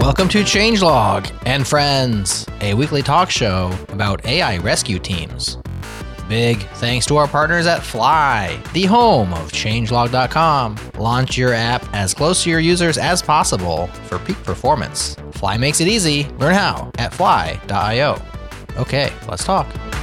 Welcome to Changelog and Friends, a weekly talk show about AI rescue teams. Big thanks to our partners at Fly, the home of Changelog.com. Launch your app as close to your users as possible for peak performance. Fly makes it easy. Learn how at fly.io. Okay, let's talk.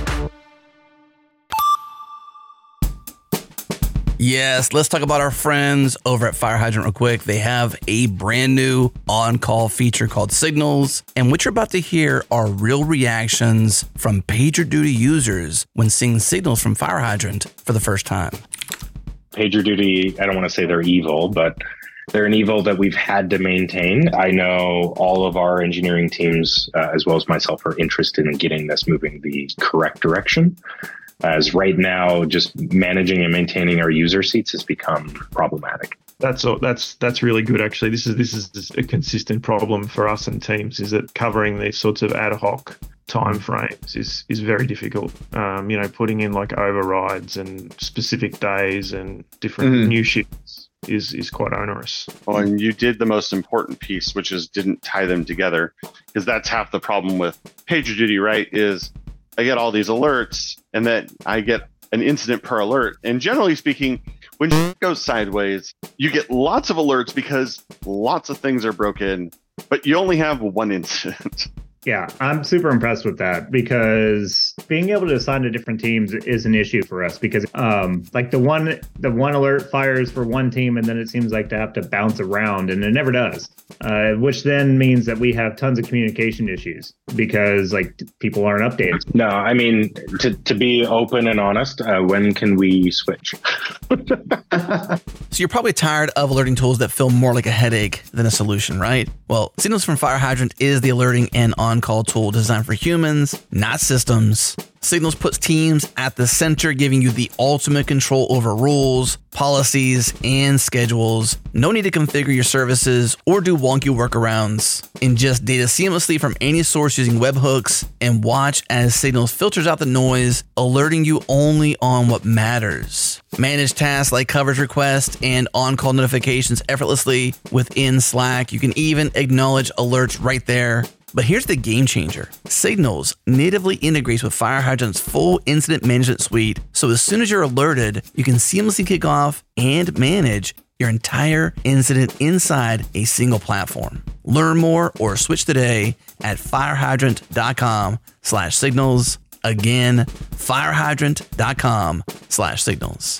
Yes, let's talk about our friends over at Fire Hydrant real quick. They have a brand new on-call feature called Signals. And what you're about to hear are real reactions from PagerDuty users when seeing signals from Fire Hydrant for the first time. PagerDuty, I don't want to say they're evil, but they're an evil that we've had to maintain. I know all of our engineering teams, as well as myself, are interested in getting this moving the correct direction. As right now, just managing and maintaining our user seats has become problematic. That's really good. Actually, this is a consistent problem for us and teams. Is that covering these sorts of ad hoc time frames is very difficult. Putting in like overrides and specific days and different new shifts is quite onerous. Well, and you did the most important piece, which is didn't tie them together, because that's half the problem with PagerDuty, right? Is I get all these alerts, and then I get an incident per alert. And generally speaking, when shit goes sideways, you get lots of alerts because lots of things are broken, but you only have one incident. Yeah, I'm super impressed with that, because being able to assign to different teams is an issue for us, because like the one alert fires for one team and then it seems like to have to bounce around, and it never does, which then means that we have tons of communication issues because like people aren't updated. No, I mean, to be open and honest, when can we switch? So you're probably tired of alerting tools that feel more like a headache than a solution, right? Well, Signals from Fire Hydrant is the alerting and on-call tool designed for humans, not systems. Signals puts teams at the center, giving you the ultimate control over rules, policies, and schedules. No need to configure your services or do wonky workarounds. Ingest data seamlessly from any source using webhooks, and watch as Signals filters out the noise, alerting you only on what matters. Manage tasks like coverage requests and on-call notifications effortlessly within Slack. You can even acknowledge alerts right there. But here's the game changer. Signals natively integrates with Fire Hydrant's full incident management suite, so as soon as you're alerted, you can seamlessly kick off and manage your entire incident inside a single platform. Learn more or switch today at firehydrant.com/signals. Again, firehydrant.com/signals.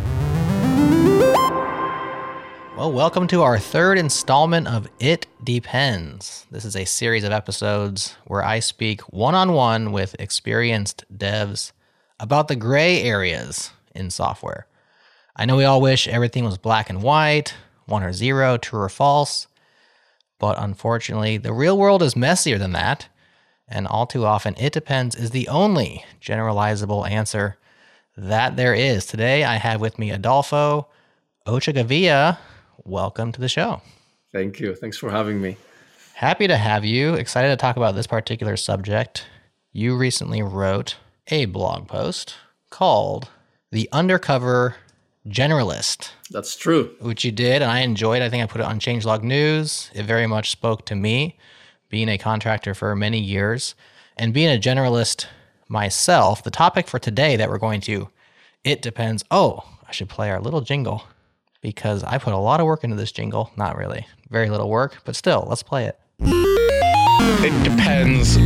Well, welcome to our third installment of It Depends. This is a series of episodes where I speak one-on-one with experienced devs about the gray areas in software. I know we all wish everything was black and white, 1 or 0, true or false, but unfortunately, the real world is messier than that, and all too often, it depends is the only generalizable answer that there is. Today, I have with me Adolfo Ochagavia. Welcome to the show. Thank you. Thanks for having me. Happy to have you. Excited to talk about this particular subject. You recently wrote a blog post called The Undercover Generalist. That's true. Which you did, and I enjoyed. I think I put it on Changelog News. It very much spoke to me, being a contractor for many years, and being a generalist myself. The topic for today that we're going to, it depends. Oh, I should play our little jingle, because I put a lot of work into this jingle. Not really. Very little work, but still, let's play it. It depends.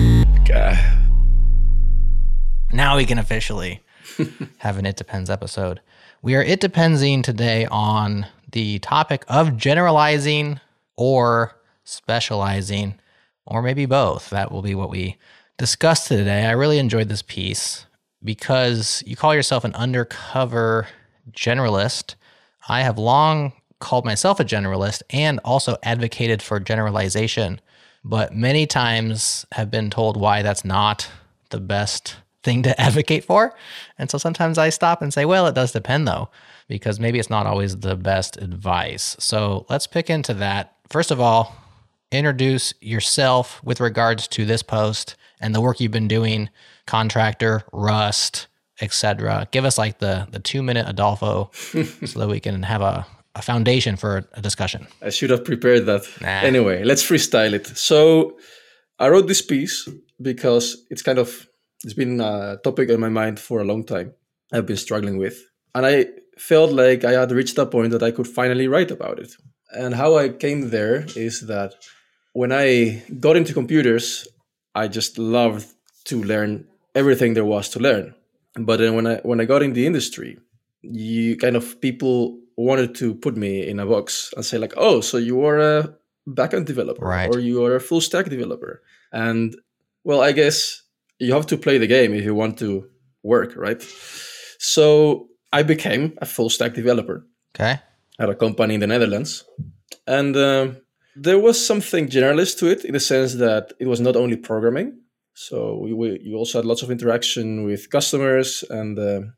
Now we can officially have an It Depends episode. We are It Depending today on the topic of generalizing or specializing, or maybe both. That will be what we discuss today. I really enjoyed this piece because you call yourself an undercover generalist. I have long called myself a generalist and also advocated for generalization, but many times have been told why that's not the best thing to advocate for. And so sometimes I stop and say, well, it does depend though, because maybe it's not always the best advice. So let's pick into that. First of all, introduce yourself with regards to this post and the work you've been doing, contractor, Rust, etc. Give us like the 2-minute Adolfo so that we can have a a foundation for a discussion. I should have prepared that. Nah. Anyway, let's freestyle it. So I wrote this piece because it's been a topic on my mind for a long time. I've been struggling with. And I felt like I had reached a point that I could finally write about it. And how I came there is that when I got into computers, I just loved to learn everything there was to learn. But then when I got in the industry, people wanted to put me in a box and say like, oh, so you are a backend developer, Right. or you are a full stack developer. And well, I guess you have to play the game if you want to work, right? So I became a full stack developer Okay. at a company in the Netherlands. And there was something generalist to it in the sense that it was not only programming. So you also had lots of interaction with customers. And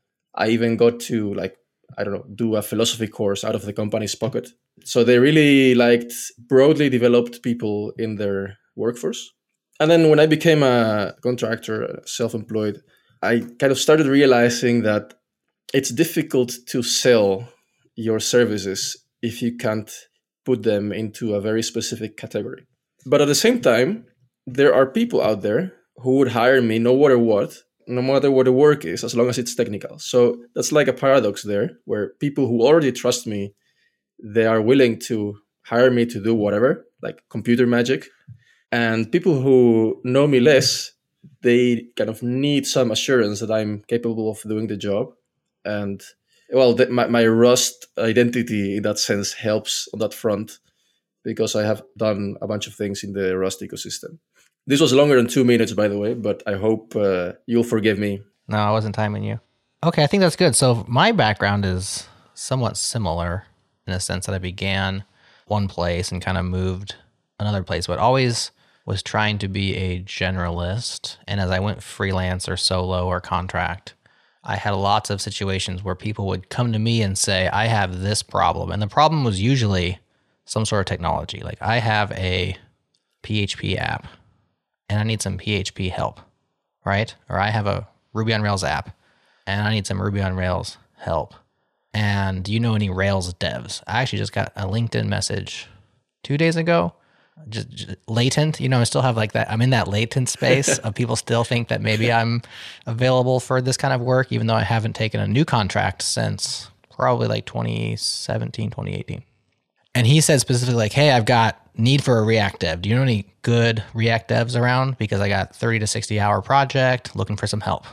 I even got to do a philosophy course out of the company's pocket. So they really liked broadly developed people in their workforce. And then when I became a contractor, self-employed, I kind of started realizing that it's difficult to sell your services if you can't put them into a very specific category. But at the same time, there are people out there who would hire me no matter what the work is, as long as it's technical. So that's like a paradox there, where people who already trust me, they are willing to hire me to do whatever, like computer magic. And people who know me less, they kind of need some assurance that I'm capable of doing the job. And well, my Rust identity in that sense helps on that front, because I have done a bunch of things in the Rust ecosystem. This was longer than 2 minutes, by the way, but I hope you'll forgive me. No, I wasn't timing you. Okay, I think that's good. So my background is somewhat similar in the sense that I began one place and kind of moved another place, but always was trying to be a generalist. And as I went freelance or solo or contract, I had lots of situations where people would come to me and say, I have this problem. And the problem was usually some sort of technology. Like, I have a PHP app and I need some PHP help, right? Or I have a Ruby on Rails app and I need some Ruby on Rails help. And do you know any Rails devs? I actually just got a LinkedIn message 2 days ago. Just latent, I still have like that. I'm in that latent space of people still think that maybe I'm available for this kind of work, even though I haven't taken a new contract since probably like 2017, 2018. And he said specifically like, hey, I've got need for a React dev. Do you know any good React devs around? Because I got 30 to 60 hour project looking for some help,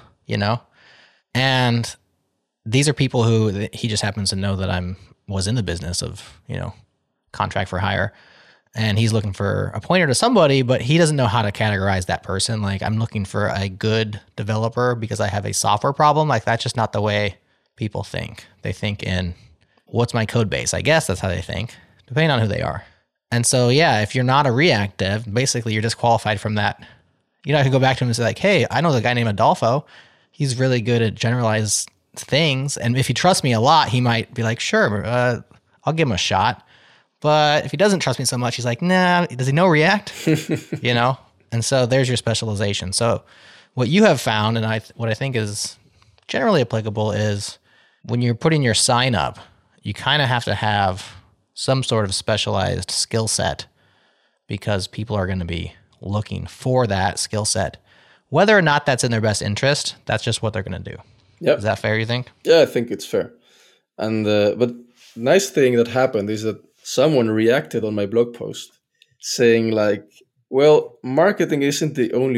And these are people who he just happens to know that was in the business of, contract for hire. And he's looking for a pointer to somebody, but he doesn't know how to categorize that person. Like, I'm looking for a good developer because I have a software problem. Like, that's just not the way people think. They think in, what's my code base? I guess that's how they think, depending on who they are. And so, yeah, if you're not a React dev, basically you're disqualified from that. I could go back to him and say like, hey, I know the guy named Adolfo. He's really good at generalized things. And if he trusts me a lot, he might be like, sure, I'll give him a shot. But if he doesn't trust me so much, he's like, nah, does he know React? And so there's your specialization. So what you have found, and what I think is generally applicable, is when you're putting your sign up, you kind of have to have some sort of specialized skill set, because people are going to be looking for that skill set. Whether or not that's in their best interest, that's just what they're going to do. Yep. Is that fair, you think? Yeah, I think it's fair. And but nice thing that happened is that someone reacted on my blog post saying like, well, marketing isn't the only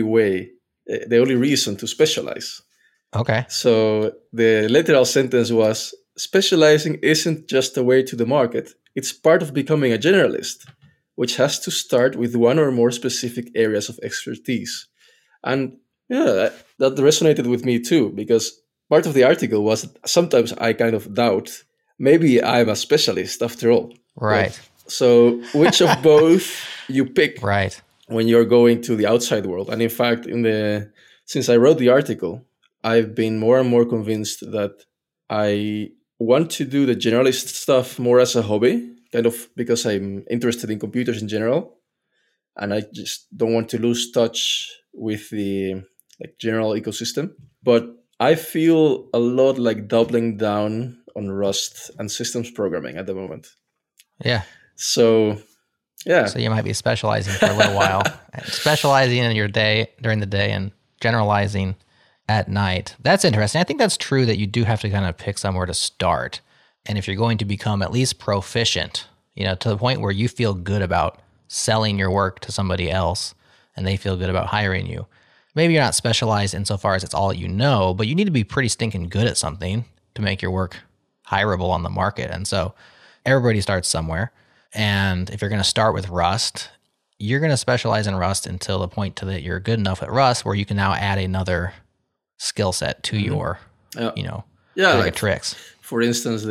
reason to specialize. Okay. So the literal sentence was, specializing isn't just a way to the market. It's part of becoming a generalist, which has to start with one or more specific areas of expertise. And yeah, that resonated with me too, because part of the article was sometimes I kind of doubt, maybe I'm a specialist after all. Right. So which of both you pick Right. when you're going to the outside world? And in fact, since I wrote the article, I've been more and more convinced that I want to do the generalist stuff more as a hobby, kind of because I'm interested in computers in general. And I just don't want to lose touch with the general ecosystem. But I feel a lot like doubling down on Rust and systems programming at the moment. Yeah. So, yeah. So you might be specializing for a little while, specializing in your day during the day and generalizing at night. That's interesting. I think that's true that you do have to kind of pick somewhere to start. And if you're going to become at least proficient, to the point where you feel good about selling your work to somebody else and they feel good about hiring you. Maybe you're not specialized insofar as it's all you know, but you need to be pretty stinking good at something to make your work hireable on the market. And so everybody starts somewhere. And if you're going to start with Rust, you're going to specialize in Rust until the point that you're good enough at Rust where you can now add another skill set to your, bag of tricks. For instance,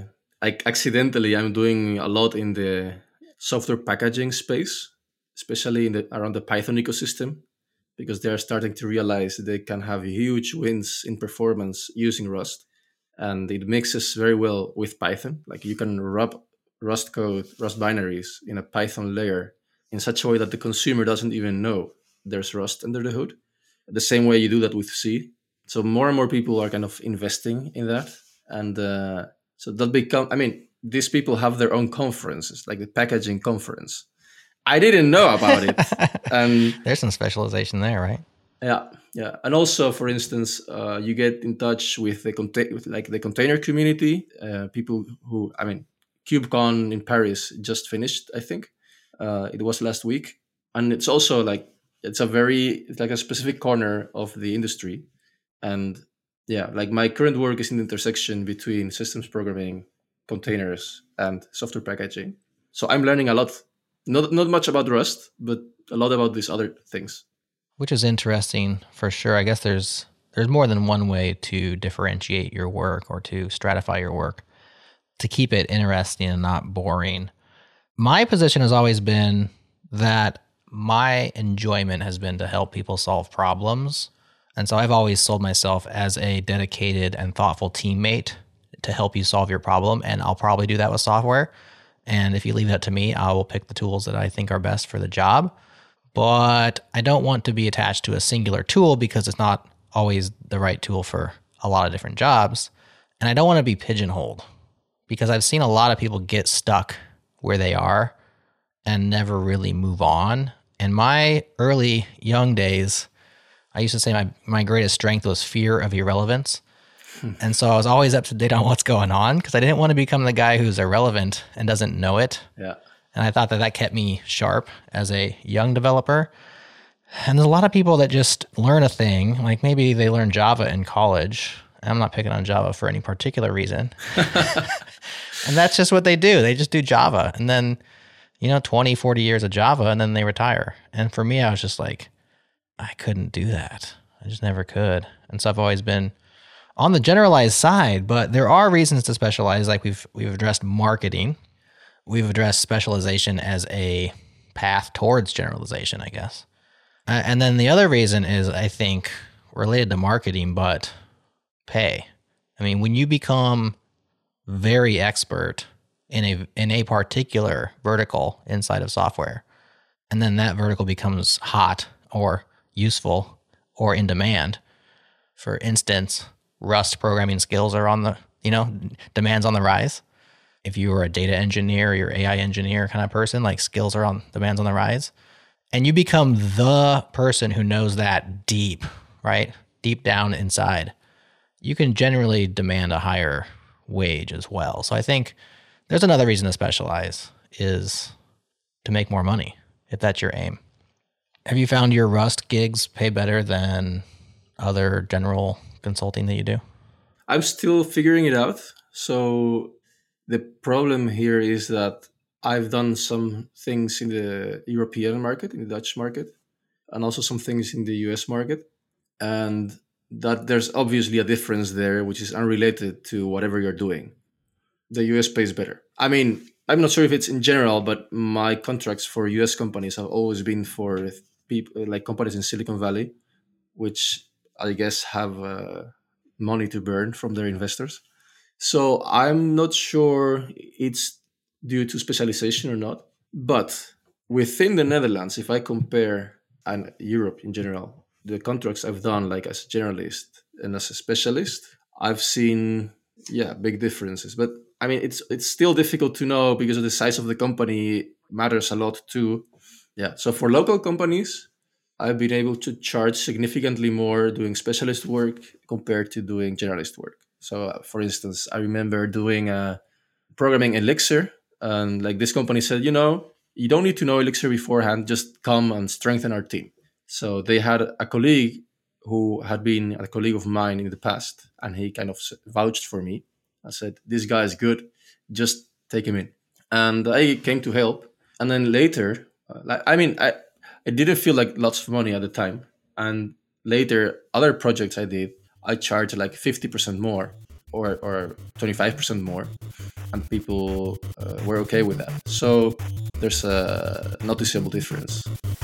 accidentally I'm doing a lot in the software packaging space, especially around the Python ecosystem, because they're starting to realize they can have huge wins in performance using Rust. And it mixes very well with Python. Like you can wrap Rust code, Rust binaries in a Python layer in such a way that the consumer doesn't even know there's Rust under the hood. The same way you do that with C. So more and more people are kind of investing in that. And so that these people have their own conferences, like the packaging conference. I didn't know about it. And there's some specialization there, right? Yeah. And also, for instance, you get in touch with the container community, people who, KubeCon in Paris just finished, I think. It was last week. And it's also it's a specific corner of the industry. And my current work is in the intersection between systems programming, containers, and software packaging. So I'm learning a lot, not much about Rust, but a lot about these other things. Which is interesting for sure. I guess there's more than one way to differentiate your work or to stratify your work to keep it interesting and not boring. My position has always been that my enjoyment has been to help people solve problems. And so I've always sold myself as a dedicated and thoughtful teammate to help you solve your problem. And I'll probably do that with software. And if you leave that to me, I will pick the tools that I think are best for the job. But I don't want to be attached to a singular tool because it's not always the right tool for a lot of different jobs. And I don't want to be pigeonholed because I've seen a lot of people get stuck where they are and never really move on. In my early young days, I used to say my greatest strength was fear of irrelevance. And so I was always up to date on what's going on because I didn't want to become the guy who's irrelevant and doesn't know it. Yeah. And I thought that kept me sharp as a young developer. And there's a lot of people that just learn a thing, like maybe they learn Java in college. I'm not picking on Java for any particular reason. And that's just what they do. They just do Java. And then, 20, 40 years of Java, and then they retire. And for me, I was just like, I couldn't do that. I just never could. And so I've always been on the generalized side, but there are reasons to specialize. Like we've addressed marketing. We've addressed specialization as a path towards generalization, I guess. And then the other reason is, I think, related to marketing, but pay. When you become very expert in a particular vertical inside of software, and then that vertical becomes hot or useful or in demand. For instance, Rust programming skills are on the, demands on the rise. If you were a data engineer or your AI engineer kind of person, skills are on demands on the rise. And you become the person who knows that deep, right? Deep down inside. You can generally demand a higher wage as well. So I think there's another reason to specialize is to make more money, if that's your aim. Have you found your Rust gigs pay better than other general consulting that you do? I'm still figuring it out. So the problem here is that I've done some things in the European market, in the Dutch market, and also some things in the US market. And that there's obviously a difference there, which is unrelated to whatever you're doing. The US pays better. I'm not sure if it's in general, but my contracts for US companies have always been for people like companies in Silicon Valley, which I guess have money to burn from their investors. So I'm not sure it's due to specialization or not. But within the Netherlands, if I compare and Europe in general, the contracts I've done as a generalist and as a specialist, I've seen Yeah, big differences. But I mean, it's still difficult to know because of the size of the company matters a lot too. Yeah. So for local companies, I've been able to charge significantly more doing specialist work compared to doing generalist work. So, for instance, I remember doing programming Elixir, and like this company said, you don't need to know Elixir beforehand. Just come and strengthen our team. So they had a colleague who had been a colleague of mine in the past, and he kind of vouched for me. I said, "This guy is good. Just take him in." And I came to help. And then later, I didn't feel like lots of money at the time. And later, other projects I did, I charged like 50% more or 25% more. And people were okay with that. So there's a noticeable difference.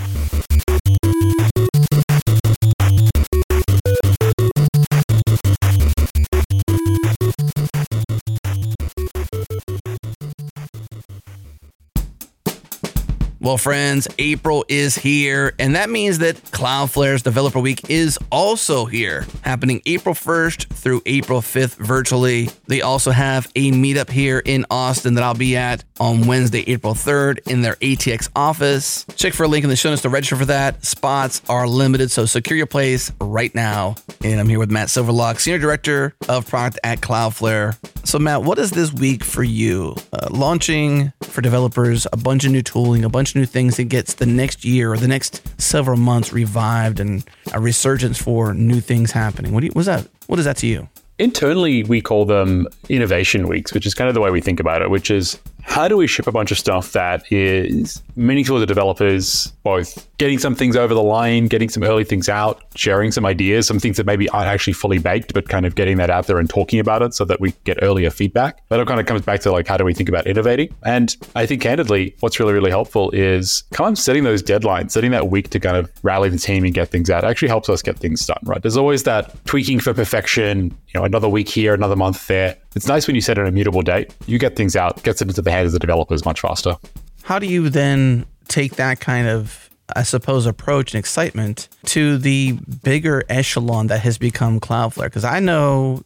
Well, friends, April is here, and that means that Cloudflare's Developer Week is also here, happening April 1st through April 5th virtually. They also have a meetup here in Austin that I'll be at on Wednesday, April 3rd in their ATX office. Check for a link in the show notes to register for that. Spots are limited, so secure your place right now. And I'm here with Matt Silverlock, Senior Director of Product at Cloudflare. So Matt, what is this week for you? Launching for developers a bunch of new tooling, a bunch of new things that gets the next year or the next several months revived, and a resurgence for new things happening. What is that to you? Internally, we call them innovation weeks, which is kind of the way we think about it, which is how do we ship a bunch of stuff that is meaningful to developers, both getting some things over the line, getting some early things out, sharing some ideas, some things that maybe aren't actually fully baked, but kind of getting that out there and talking about it so that we get earlier feedback. That all kind of comes back to like, how do we think about innovating? And I think candidly, what's really, really helpful is kind of setting those deadlines, setting that week to kind of rally the team and get things out. It actually helps us get things done, right? There's always that tweaking for perfection, another week here, another month there. It's nice when you set an immutable date. You get things out, gets it into the hands of the developers much faster. How do you then take that kind of, I suppose, approach and excitement to the bigger echelon that has become Cloudflare? Because I know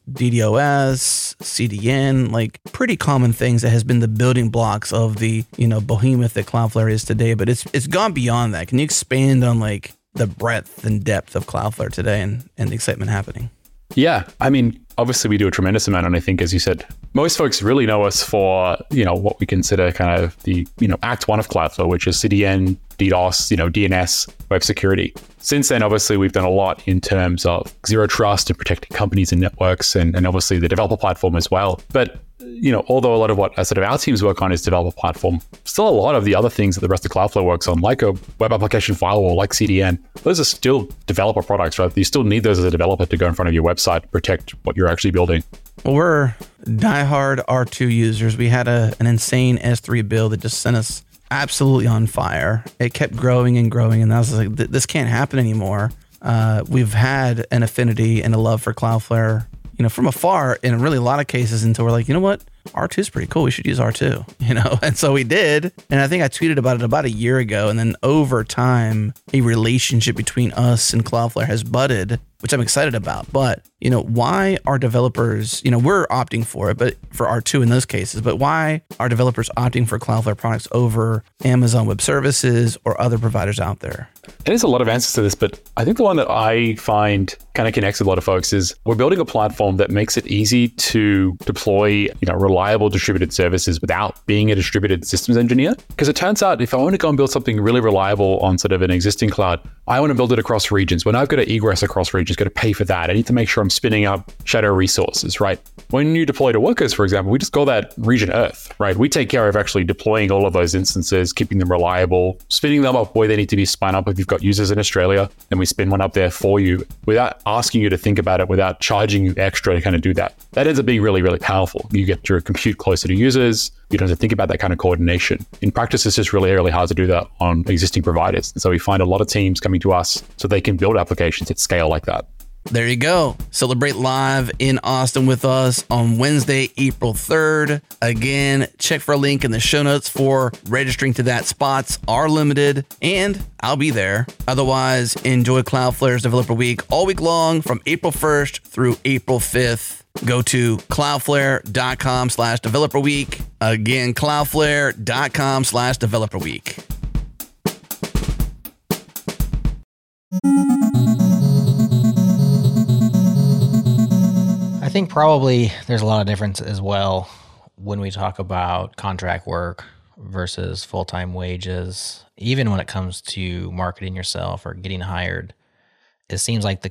DDoS, CDN, like pretty common things that has been the building blocks of the, behemoth that Cloudflare is today, but it's gone beyond that. Can you expand on like the breadth and depth of Cloudflare today and the excitement happening? Yeah, I mean, obviously we do a tremendous amount, and I think, as you said, most folks really know us for, what we consider kind of the, Act 1 of Cloudflare, which is CDN, DDoS, DNS, web security. Since then, obviously, we've done a lot in terms of zero trust and protecting companies and networks, and obviously the developer platform as well. But although a lot of what our teams work on is developer platform, still a lot of the other things that the rest of Cloudflare works on, like a web application firewall, like CDN, those are still developer products, right? You still need those as a developer to go in front of your website to protect what you're actually building. Well, we're diehard R2 users. We had an insane S3 build that just sent us absolutely on fire. It kept growing and growing, and I was like, this can't happen anymore. We've had an affinity and a love for Cloudflare, from afar in really a lot of cases, until we're like, you know what? R2 is pretty cool. We should use R2, And so we did. And I think I tweeted about it about a year ago. And then over time, a relationship between us and Cloudflare has budded, which I'm excited about. But, why are developers, we're opting for it, but for R2 in those cases, but why are developers opting for Cloudflare products over Amazon Web Services or other providers out there? There's a lot of answers to this, but I think the one that I find kind of connects with a lot of folks is we're building a platform that makes it easy to deploy, reliable distributed services without being a distributed systems engineer. Because it turns out if I want to go and build something really reliable on sort of an existing cloud, I want to build it across regions. When I've got to egress across regions, got to pay for that. I need to make sure I'm spinning up shadow resources, right? When you deploy to Workers, for example, we just call that region Earth, right? We take care of actually deploying all of those instances, keeping them reliable, spinning them up where they need to be spun up. If you've got users in Australia, then we spin one up there for you without asking you to think about it, without charging you extra to kind of do that. That ends up being really, really powerful. You get your compute closer to users. You don't have to think about that kind of coordination. In practice, it's just really, really hard to do that on existing providers. And so we find a lot of teams coming to us so they can build applications at scale like that. There you go. Celebrate live in Austin with us on Wednesday, April 3rd. Again, check for a link in the show notes for registering to that. Spots are limited, and I'll be there. Otherwise, enjoy Cloudflare's Developer Week all week long from April 1st through April 5th. Go to cloudflare.com/developer-week. Again, cloudflare.com/developer-week. I think probably there's a lot of difference as well when we talk about contract work versus full-time wages. Even when it comes to marketing yourself or getting hired, it seems like the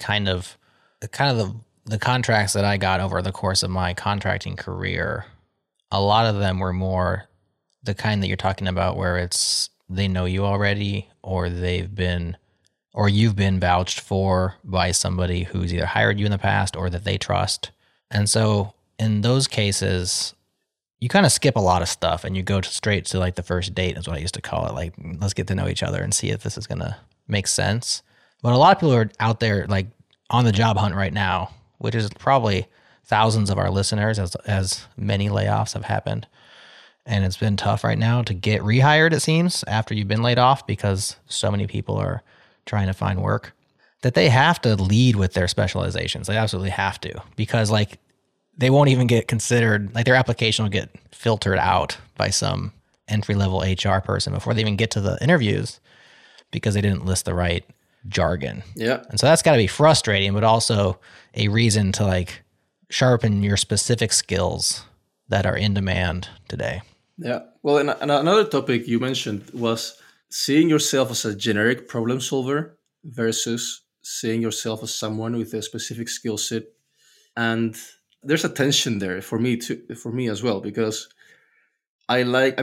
contracts that I got over the course of my contracting career, a lot of them were more the kind that you're talking about, where it's they know you already, or you've been vouched for by somebody who's either hired you in the past or that they trust. And so in those cases, you kind of skip a lot of stuff and you go straight to like the first date is what I used to call it. Like, let's get to know each other and see if this is going to make sense. But a lot of people are out there like on the job hunt right now, which is probably thousands of our listeners, as many layoffs have happened. And it's been tough right now to get rehired, it seems, after you've been laid off, because so many people are trying to find work, that they have to lead with their specializations. They absolutely have to, because like they won't even get considered, like their application will get filtered out by some entry-level HR person before they even get to the interviews because they didn't list the right jargon. Yeah. And so that's got to be frustrating, but also a reason to like sharpen your specific skills that are in demand today. Yeah. Well, and another topic you mentioned was seeing yourself as a generic problem solver versus seeing yourself as someone with a specific skill set. And there's a tension there for me as well, because I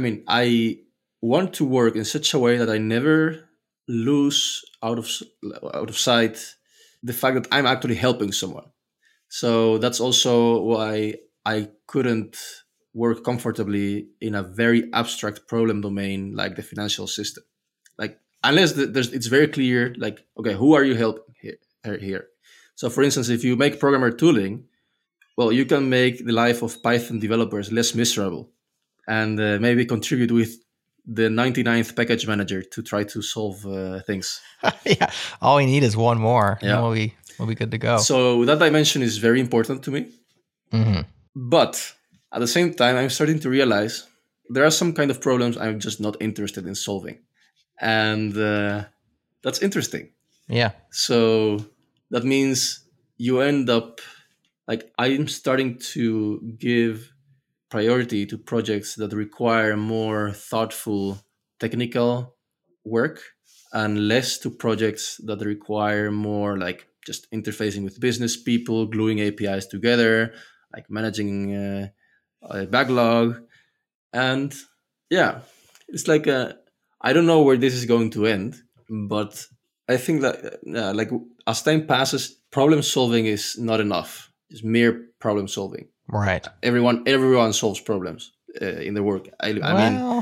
want to work in such a way that I never lose out of sight the fact that I'm actually helping someone. So that's also why I couldn't work comfortably in a very abstract problem domain like the financial system. Like, unless it's very clear, like, okay, who are you helping here? So for instance, if you make programmer tooling, well, you can make the life of Python developers less miserable and maybe contribute with the 99th package manager to try to solve things. Yeah, all we need is one more. Yeah. And we'll be good to go. So that dimension is very important to me. Mm-hmm. But at the same time, I'm starting to realize there are some kind of problems I'm just not interested in solving. And that's interesting. Yeah. So that means you end up, like, I'm starting to give priority to projects that require more thoughtful technical work and less to projects that require more like just interfacing with business people, gluing APIs together, like managing a backlog. And yeah, it's like I don't know where this is going to end, but I think that like as time passes, problem solving is not enough. It's mere problem solving. Right. Everyone solves problems in their work. I mean,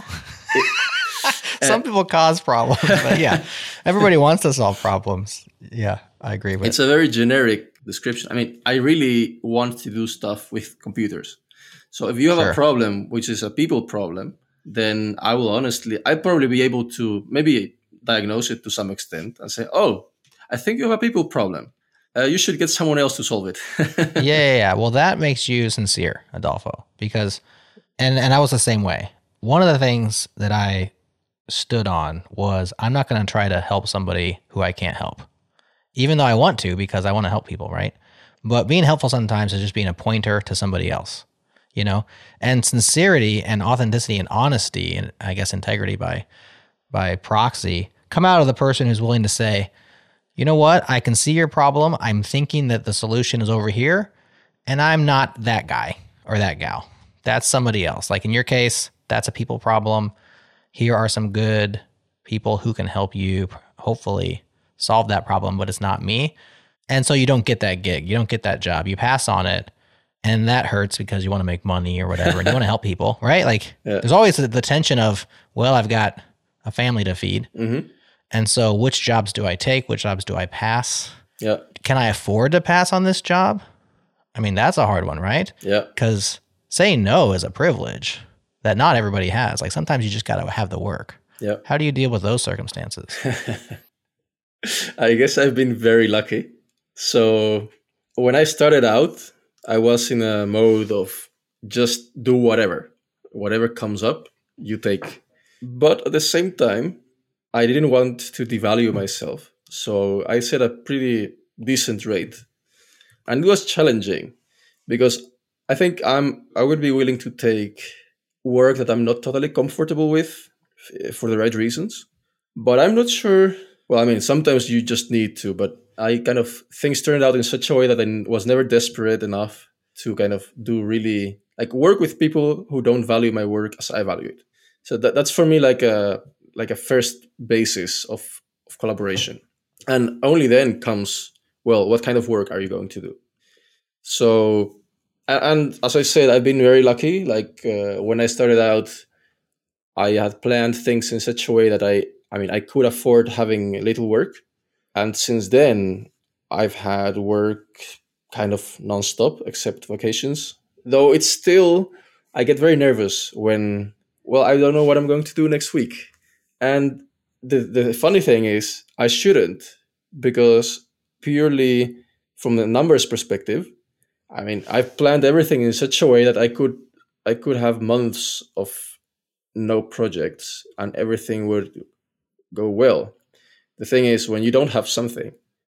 some people cause problems, but yeah, everybody wants to solve problems. Yeah, I agree with. It's a very generic description. I mean, I really want to do stuff with computers. So if you have a problem, which is a people problem, then I'd probably be able to maybe diagnose it to some extent and say, oh, I think you have a people problem. You should get someone else to solve it. Yeah. Well, that makes you sincere, Adolfo, because, and I was the same way. One of the things that I stood on was I'm not going to try to help somebody who I can't help, even though I want to, because I want to help people, right? But being helpful sometimes is just being a pointer to somebody else, you know? And sincerity and authenticity and honesty, and I guess integrity by proxy, come out of the person who's willing to say, you know what? I can see your problem. I'm thinking that the solution is over here, and I'm not that guy or that gal. That's somebody else. Like in your case, that's a people problem. Here are some good people who can help you hopefully solve that problem, but it's not me. And so you don't get that gig. You don't get that job. You pass on it, and that hurts because you want to make money or whatever, and you want to help people, right? Like There's always the tension of, well, I've got a family to feed. Mm-hmm. And so which jobs do I take? Which jobs do I pass? Yeah. Can I afford to pass on this job? I mean, that's a hard one, right? Yeah. Because saying no is a privilege that not everybody has. Like sometimes you just got to have the work. Yeah. How do you deal with those circumstances? I guess I've been very lucky. So when I started out, I was in a mode of just do whatever comes up, you take. But at the same time, I didn't want to devalue myself. So I set a pretty decent rate. And it was challenging because I think I would be willing to take work that I'm not totally comfortable with for the right reasons. But I'm not sure. Well, I mean, sometimes you just need to, but things turned out in such a way that I was never desperate enough to kind of do really like work with people who don't value my work as I value it. So that's for me like a first basis of collaboration. And only then comes, well, what kind of work are you going to do? So, and as I said, I've been very lucky. Like when I started out, I had planned things in such a way that I could afford having little work. And since then, I've had work kind of nonstop, except vacations. Though it's still, I get very nervous when, well, I don't know what I'm going to do next week. And the funny thing is, I shouldn't, because purely from the numbers perspective, I mean, I've planned everything in such a way that I could have months of no projects and everything would go well. The thing is, when you don't have something,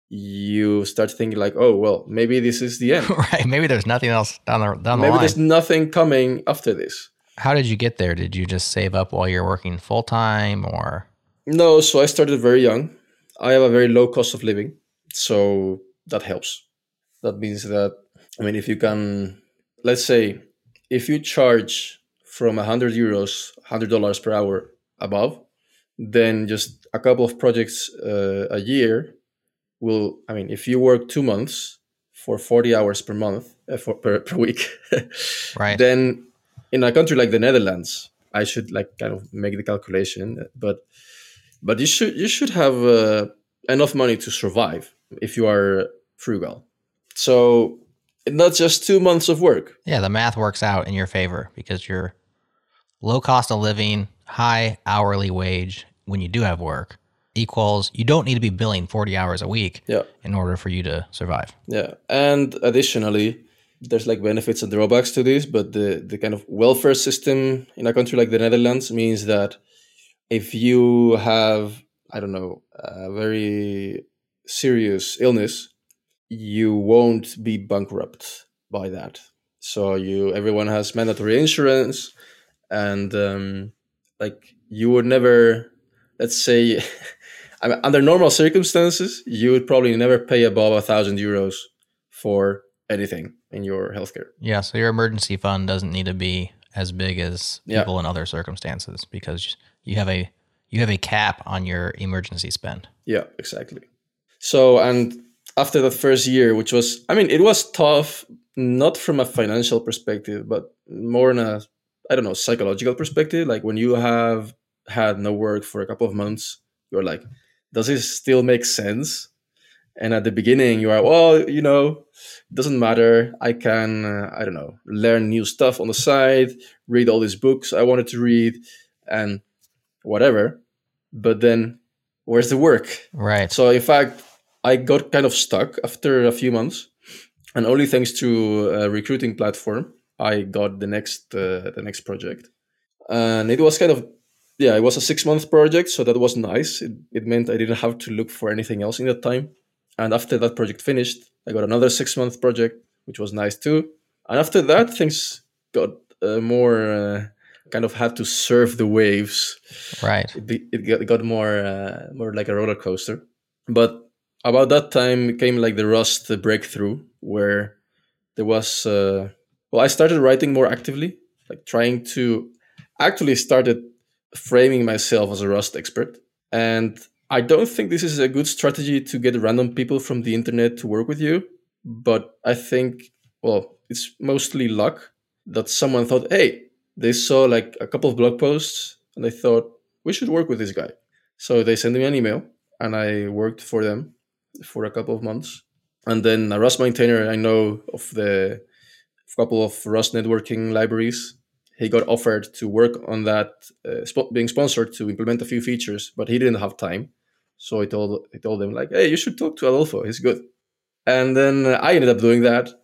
you start thinking like, oh, well, maybe this is the end. Right. Maybe there's nothing else down the line. Maybe there's nothing coming after this. How did you get there? Did you just save up while you're working full time or? No, so I started very young. I have a very low cost of living, so that helps. That means that, I mean, if you can, let's say, if you charge from €100, $100 per hour above, then just a couple of projects a year will, I mean, if you work 2 months for 40 hours per month, per week, right, then in a country like the Netherlands, I should like kind of make the calculation, but you should have enough money to survive if you are frugal. So not just 2 months of work. Yeah, the math works out in your favor because you're low cost of living, high hourly wage when you do have work equals you don't need to be billing 40 hours a week in order for you to survive. Yeah. And additionally, there's like benefits and drawbacks to this, but the kind of welfare system in a country like the Netherlands means that if you have, I don't know, a very serious illness, you won't be bankrupt by that. So everyone has mandatory insurance, and like you would never, let's say, I mean, under normal circumstances, you would probably never pay above €1,000 for anything in your healthcare. Yeah, so your emergency fund doesn't need to be as big as people in other circumstances because you have a cap on your emergency spend. Yeah, exactly. So, and after that first year, which was, I mean, it was tough, not from a financial perspective, but more in a, I don't know, psychological perspective. Like when you have had no work for a couple of months, you're like, does this still make sense? And at the beginning, you are, well, you know, it doesn't matter. I can, I don't know, learn new stuff on the side, read all these books I wanted to read, and whatever. But then, where's the work? Right. So, in fact, I got kind of stuck after a few months, and only thanks to a recruiting platform, I got the next project. And it was kind of, it was a 6-month project, so that was nice. It meant I didn't have to look for anything else in that time. And after that project finished, I got another 6-month project, which was nice too. And after that, things got more kind of had to surf the waves. Right. It got more like a roller coaster. But about that time came like the Rust breakthrough, where there was, I started writing more actively, like trying to actually started framing myself as a Rust expert. And I don't think this is a good strategy to get random people from the internet to work with you. But I think, it's mostly luck that someone thought, hey, they saw like a couple of blog posts and they thought, we should work with this guy. So they sent me an email and I worked for them for a couple of months. And then a Rust maintainer I know of a couple of Rust networking libraries, he got offered to work on that, being sponsored to implement a few features, but he didn't have time. So he told them like, hey, you should talk to Adolfo. He's good. And then I ended up doing that.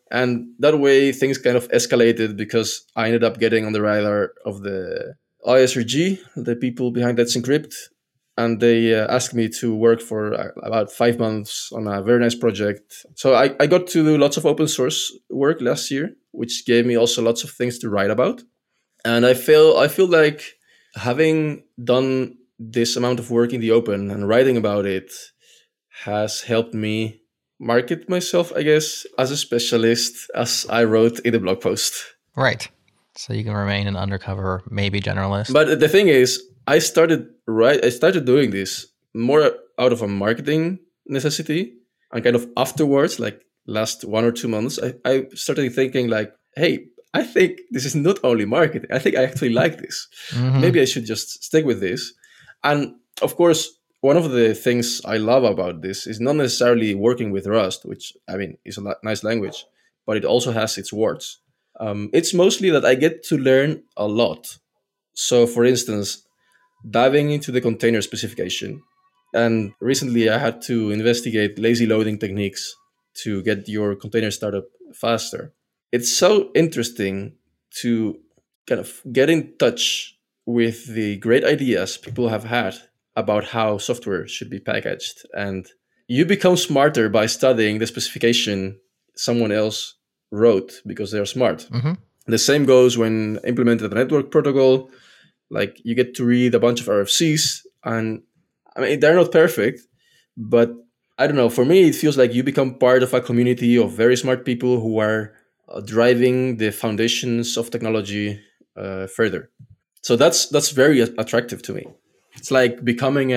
And that way things kind of escalated because I ended up getting on the radar of the ISRG, the people behind Let's Encrypt. And they asked me to work for about 5 months on a very nice project. So I got to do lots of open source work last year, which gave me also lots of things to write about. And I feel like having done this amount of work in the open and writing about it has helped me market myself, I guess, as a specialist, as I wrote in the blog post. Right. So you can remain an undercover, maybe generalist. But the thing is, I started doing this more out of a marketing necessity, and kind of afterwards, like last 1 or 2 months, I started thinking like, hey, I think this is not only marketing. I think I actually like this. Mhm. Maybe I should just stick with this. And of course, one of the things I love about this is not necessarily working with Rust, which I mean is a nice language, but it also has its warts. It's mostly that I get to learn a lot. So, for instance, diving into the container specification. And recently I had to investigate lazy loading techniques to get your container startup faster. It's so interesting to kind of get in touch with the great ideas people have had about how software should be packaged. And you become smarter by studying the specification someone else wrote because they're smart. Mm-hmm. The same goes when implemented a network protocol. Like you get to read a bunch of RFCs, and I mean, they're not perfect, but I don't know. For me, it feels like you become part of a community of very smart people who are driving the foundations of technology further. So that's very attractive to me. It's like becoming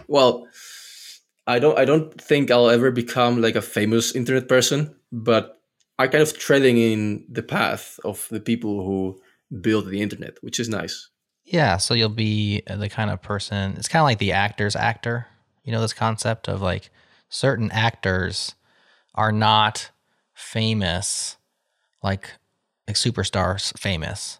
I don't think I'll ever become like a famous internet person, but I kind of treading in the path of the people who build the internet, which is nice. Yeah, so you'll be the kind of person, it's kind of like the actor's actor. You know, this concept of like certain actors are not famous, like superstars famous,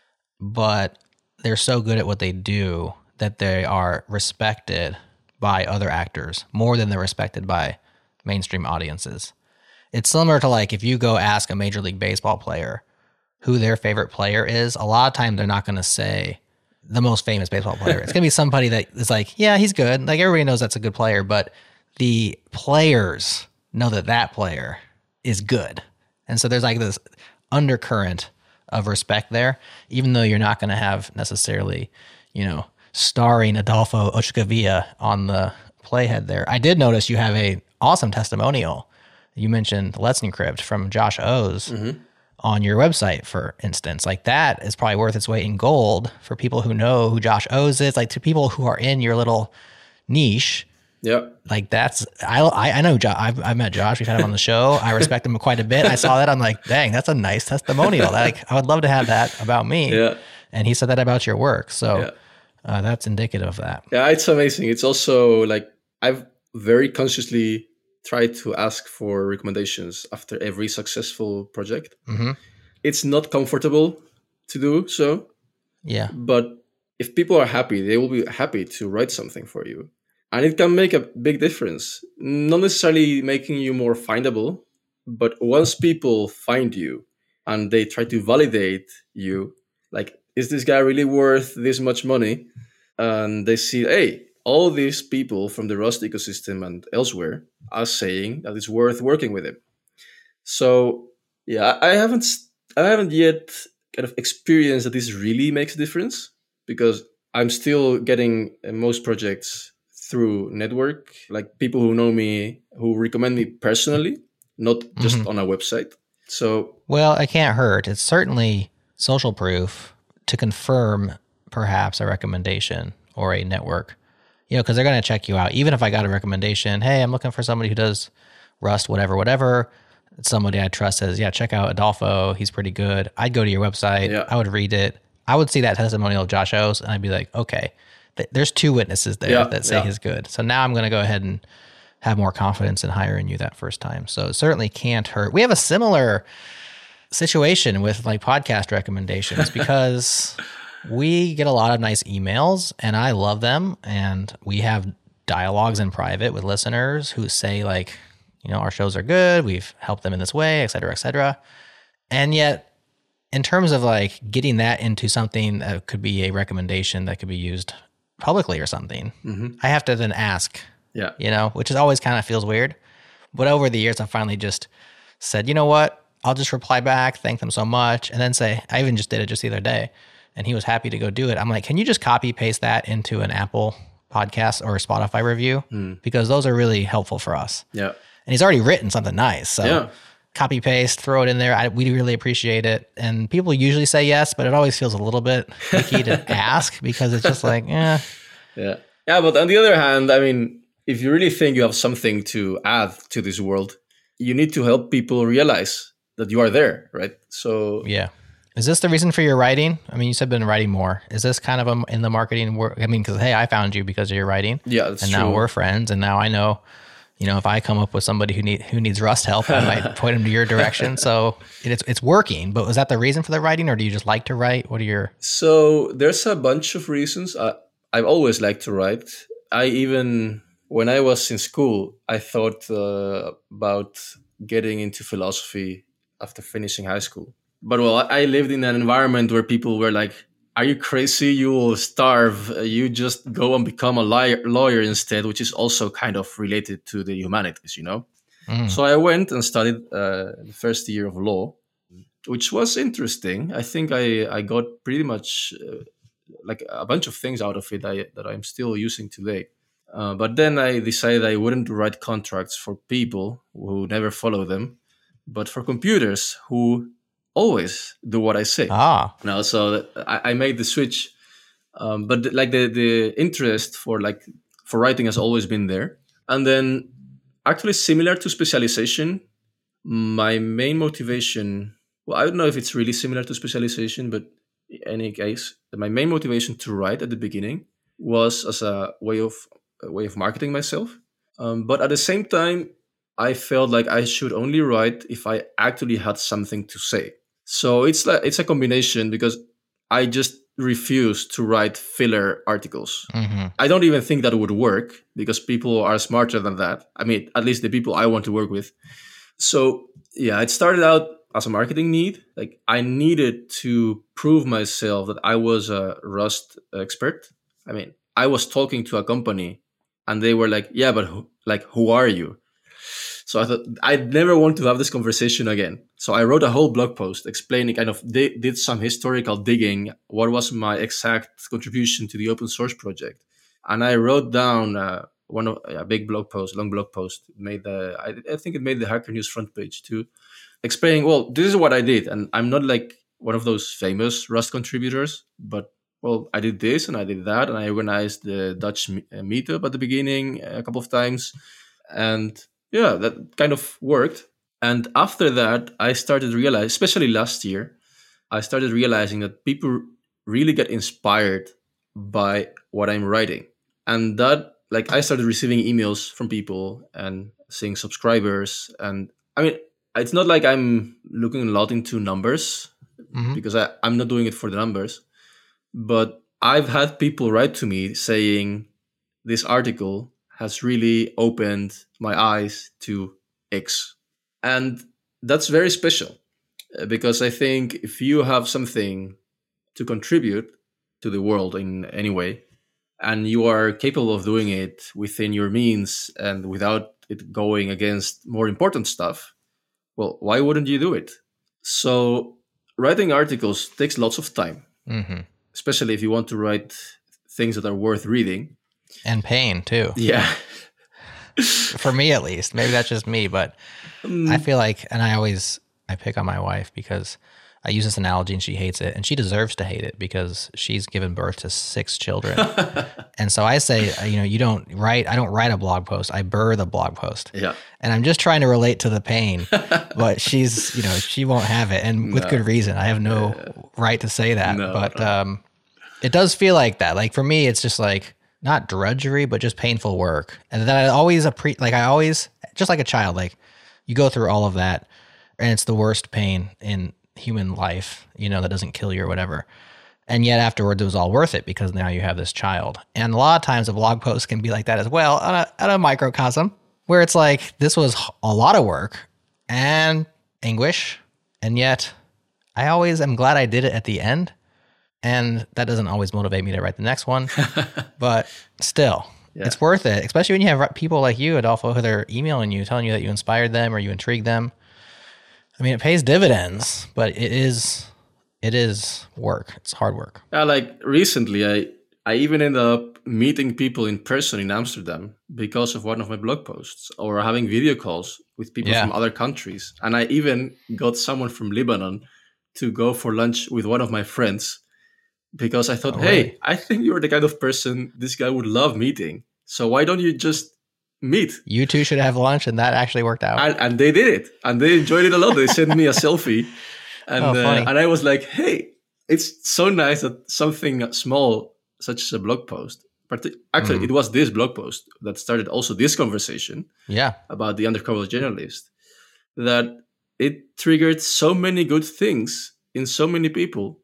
but they're so good at what they do that they are respected by other actors more than they're respected by mainstream audiences. It's similar to like if you go ask a Major League Baseball player who their favorite player is, a lot of time they're not going to say the most famous baseball player. It's going to be somebody that is like, yeah, he's good. Like everybody knows that's a good player, but the players know that that player is good. And so there's like this undercurrent of respect there, even though you're not going to have necessarily, you know, starring Adolfo Ochagavia on the playhead there. I did notice you have a awesome testimonial. You mentioned Let's Encrypt from Josh O's on your website, for instance. Like that is probably worth its weight in gold for people who know who Josh O's is, like to people who are in your little niche. Yeah. Like that's, I know Josh. I've met Josh. We've had him on the show. I respect him quite a bit. I saw that. I'm like, dang, that's a nice testimonial. Like I would love to have that about me. Yeah. And he said that about your work. So that's indicative of that. Yeah, it's amazing. It's also like I've very consciously tried to ask for recommendations after every successful project. Mm-hmm. It's not comfortable to do so. Yeah. But if people are happy, they will be happy to write something for you. And it can make a big difference. Not necessarily making you more findable, but once people find you and they try to validate you, like, is this guy really worth this much money? And they see, hey, all these people from the Rust ecosystem and elsewhere are saying that it's worth working with him. So yeah, I haven't yet kind of experienced that this really makes a difference, because I'm still getting most projects through network, like people who know me, who recommend me personally, not just on a website. So, well, it can't hurt. It's certainly social proof to confirm perhaps a recommendation or a network, you know, because they're going to check you out. Even if I got a recommendation, hey, I'm looking for somebody who does Rust, whatever. Somebody I trust says, yeah, check out Adolfo. He's pretty good. I'd go to your website. Yeah. I would read it. I would see that testimonial of Josh O's and I'd be like, okay, there's two witnesses there that say he's good. So now I'm going to go ahead and have more confidence in hiring you that first time. So it certainly can't hurt. We have a similar situation with like podcast recommendations because we get a lot of nice emails and I love them. And we have dialogues in private with listeners who say like, our shows are good. We've helped them in this way, et cetera, et cetera. And yet, in terms of like getting that into something that could be a recommendation that could be used publicly or something, I have to then ask, which is always kind of feels weird. But over the years, I finally just said, you know what? I'll just reply back, thank them so much, and then say, I even just did it just the other day, and he was happy to go do it. I'm like, can you just copy paste that into an Apple podcast or a Spotify review? Because those are really helpful for us. Yeah. And he's already written something nice. So copy paste, throw it in there. We really appreciate it. And people usually say yes, but it always feels a little bit icky to ask because it's just like, Yeah. Yeah. But on the other hand, I mean, if you really think you have something to add to this world, you need to help people realize that you are there, right? So yeah. Is this the reason for your writing? I mean, you said been writing more. Is this kind of in the marketing work? I mean, because hey, I found you because of your writing. Yeah, that's and true. Now we're friends, and now I know, if I come up with somebody who needs Rust help, I might point them to your direction. So it's working. But was that the reason for the writing, or do you just like to write? What are your? So there's a bunch of reasons. I've always liked to write. When I was in school, I thought about getting into philosophy after finishing high school. But I lived in an environment where people were like, are you crazy? You will starve. You just go and become a lawyer instead, which is also kind of related to the humanities, So I went and studied the first year of law, which was interesting. I think I got pretty much like a bunch of things out of it that I'm still using today. But then I decided I wouldn't write contracts for people who never follow them, but for computers who always do what I say. So I made the switch. But like the interest for writing has always been there. And then actually similar to specialization, my main motivation, I don't know if it's really similar to specialization, but in any case, my main motivation to write at the beginning was as a way of marketing myself. But at the same time, I felt like I should only write if I actually had something to say. So it's a combination because I just refuse to write filler articles. I don't even think that would work because people are smarter than that. I mean, at least the people I want to work with. So yeah, it started out as a marketing need. Like I needed to prove myself that I was a Rust expert. I mean, I was talking to a company and they were like, yeah, but who are you? So I thought I'd never want to have this conversation again. So I wrote a whole blog post explaining did some historical digging. What was my exact contribution to the open source project? And I wrote down a big blog post, long blog post. I think it made the Hacker News front page too, explaining, well, this is what I did. And I'm not like one of those famous Rust contributors, but I did this and I did that. And I organized the Dutch meetup at the beginning a couple of times. And yeah, that kind of worked. And after that, I started to realize, especially last year, I started realizing that people really get inspired by what I'm writing. And that, I started receiving emails from people and seeing subscribers. And I mean, it's not like I'm looking a lot into numbers because I'm not doing it for the numbers. But I've had people write to me saying, this article has really opened my eyes to X. And that's very special because I think if you have something to contribute to the world in any way, and you are capable of doing it within your means and without it going against more important stuff, why wouldn't you do it? So writing articles takes lots of time, especially if you want to write things that are worth reading. And pain too. Yeah. For me, at least. Maybe that's just me, but I feel like, and I pick on my wife because I use this analogy and she hates it, and she deserves to hate it because she's given birth to 6 children. And so I say, I don't write a blog post. I burr the blog post. Yeah. And I'm just trying to relate to the pain, but she won't have it. And with good reason. I have no right to say that, but it does feel like that. Like for me, it's just like, not drudgery, but just painful work. And then I always just like a child, like you go through all of that and it's the worst pain in human life, that doesn't kill you or whatever. And yet afterwards it was all worth it because now you have this child. And a lot of times a blog post can be like that as well on a microcosm. where it's like, this was a lot of work and anguish. And yet I always am glad I did it at the end. And that doesn't always motivate me to write the next one, but still, it's worth it. Especially when you have people like you, Adolfo, who they're emailing you, telling you that you inspired them or you intrigued them. I mean, it pays dividends, but it is work. It's hard work. Yeah, like recently, I even ended up meeting people in person in Amsterdam because of one of my blog posts, or having video calls with people from other countries. And I even got someone from Lebanon to go for lunch with one of my friends because I thought, hey, I think you're the kind of person this guy would love meeting. So why don't you just meet? You two should have lunch, and that actually worked out. And they did it, and they enjoyed it a lot. They sent me a selfie, and I was like, hey, it's so nice that something small, such as a blog post, actually, it was this blog post that started also this conversation about the undercover journalist, that it triggered so many good things in so many people.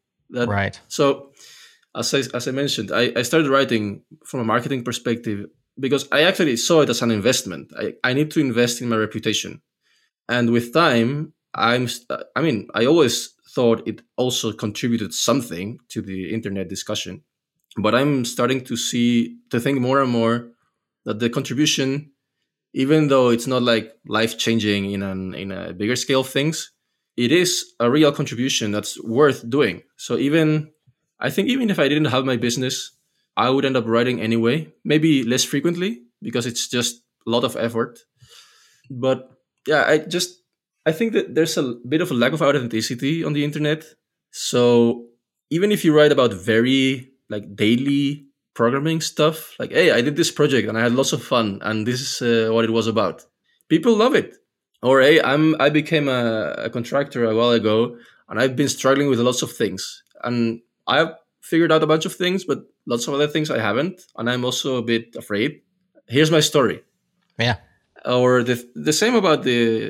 So, as I mentioned, I started writing from a marketing perspective because I actually saw it as an investment. I need to invest in my reputation. And with time, I always thought it also contributed something to the internet discussion. But I'm starting to think more and more that the contribution, even though it's not like life-changing in a bigger scale of things, it is a real contribution that's worth doing. So I think even if I didn't have my business, I would end up writing anyway, maybe less frequently because it's just a lot of effort. But yeah, I think that there's a bit of a lack of authenticity on the internet. So even if you write about very like daily programming stuff, like, hey, I did this project and I had lots of fun and this is what it was about, people love it. Or, hey, I became a contractor a while ago and I've been struggling with lots of things. And I've figured out a bunch of things, but lots of other things I haven't. And I'm also a bit afraid. Here's my story. Yeah. Or the same about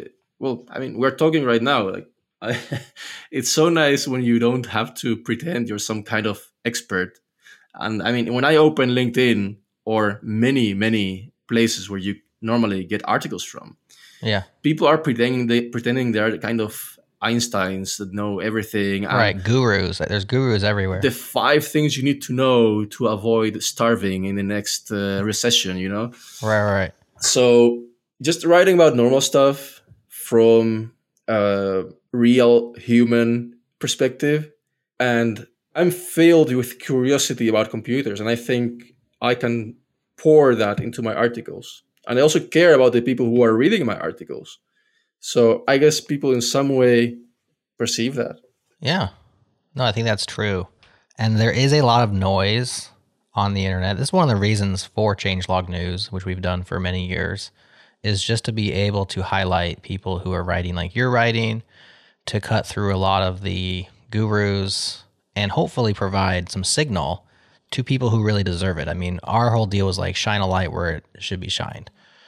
we're talking right now. Like, it's so nice when you don't have to pretend you're some kind of expert. And I mean, when I open LinkedIn or many, many places where you normally get articles from, people are pretending they're kind of Einsteins that know everything. Right, gurus. There's gurus everywhere. The 5 things you need to know to avoid starving in the next recession, you know? Right. So just writing about normal stuff from a real human perspective. And I'm filled with curiosity about computers. And I think I can pour that into my articles. And I also care about the people who are reading my articles. So I guess people in some way perceive that. Yeah. No, I think that's true. And there is a lot of noise on the internet. This is one of the reasons for Changelog News, which we've done for many years, is just to be able to highlight people who are writing like you're writing, to cut through a lot of the gurus and hopefully provide some signal to people who really deserve it. I mean, our whole deal is like shine a light where it should be shined.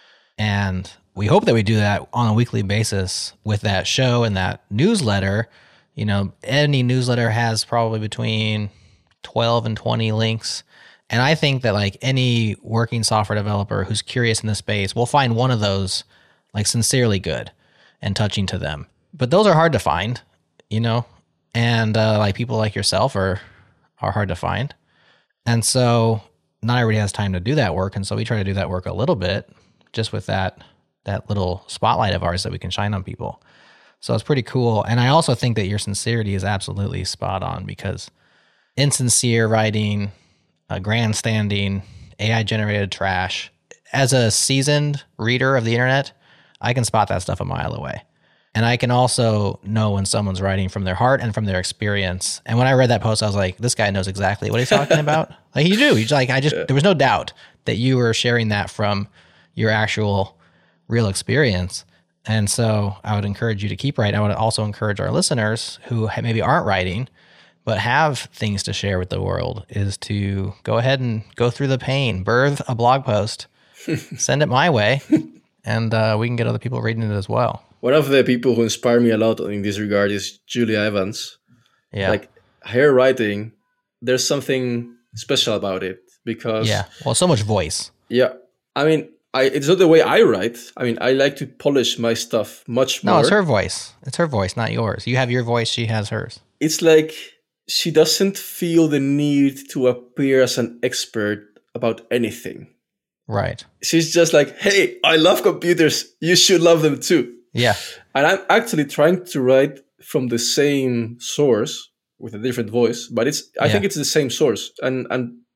And we hope that we do that on a weekly basis with that show and that newsletter. You know, any newsletter has probably between 12 and 20 links. And I think that like any working software developer who's curious in the space will find one of those like sincerely good and touching to them. But those are hard to find, you know, and like people like yourself are hard to find. And so not everybody has time to do that work. And so we try to do that work a little bit just with that little spotlight of ours that we can shine on people. So it's pretty cool. And I also think that your sincerity is absolutely spot on, because insincere writing, grandstanding, AI-generated trash, as a seasoned reader of the internet, I can spot that stuff a mile away. And I can also know when someone's writing from their heart and from their experience. And when I read that post, I was like, this guy knows exactly what he's talking about. Like you do. There was no doubt that you were sharing that from your actual real experience. And so I would encourage you to keep writing. I would also encourage our listeners who maybe aren't writing, but have things to share with the world, is to go ahead and go through the pain, birth a blog post, send it my way, and we can get other people reading it as well. One of the people who inspire me a lot in this regard is Julia Evans. Yeah. Like her writing, there's something special about it because... Yeah. Well, so much voice. Yeah. I mean, it's not the way I write. I mean, I like to polish my stuff much more. No, it's her voice. It's her voice, not yours. You have your voice, she has hers. It's like she doesn't feel the need to appear as an expert about anything. Right. She's just like, hey, I love computers. You should love them too. Yeah. And I'm actually trying to write from the same source with a different voice, but I think it's the same source. And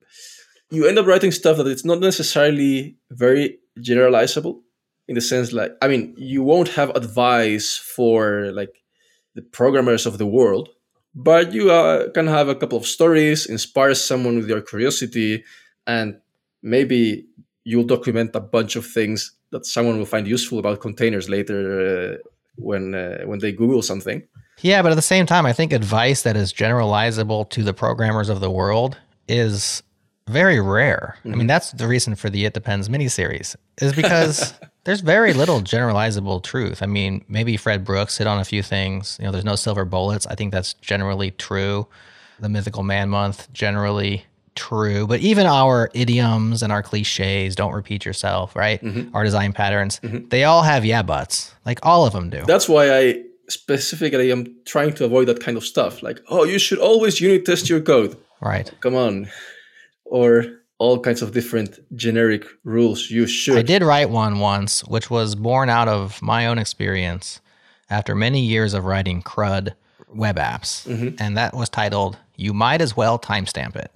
you end up writing stuff that it's not necessarily very generalizable in the sense like, I mean, you won't have advice for like the programmers of the world, but you can have a couple of stories, inspire someone with your curiosity, and maybe you'll document a bunch of things that someone will find useful about containers later when they Google something. Yeah, but at the same time, I think advice that is generalizable to the programmers of the world is very rare. I mean, that's the reason for the It Depends miniseries, is because there's very little generalizable truth. I mean, maybe Fred Brooks hit on a few things. You know, there's no silver bullets. I think that's generally true. The Mythical Man Month, generally true. But even our idioms and our cliches, don't repeat yourself, right? Our design patterns, they all have yeah buts. Like all of them do. That's why I specifically am trying to avoid that kind of stuff. Like, oh, you should always unit test your code. Right. Come on. Or all kinds of different generic rules you should. I did write one once, which was born out of my own experience after many years of writing CRUD web apps. And that was titled, You Might As Well Timestamp It.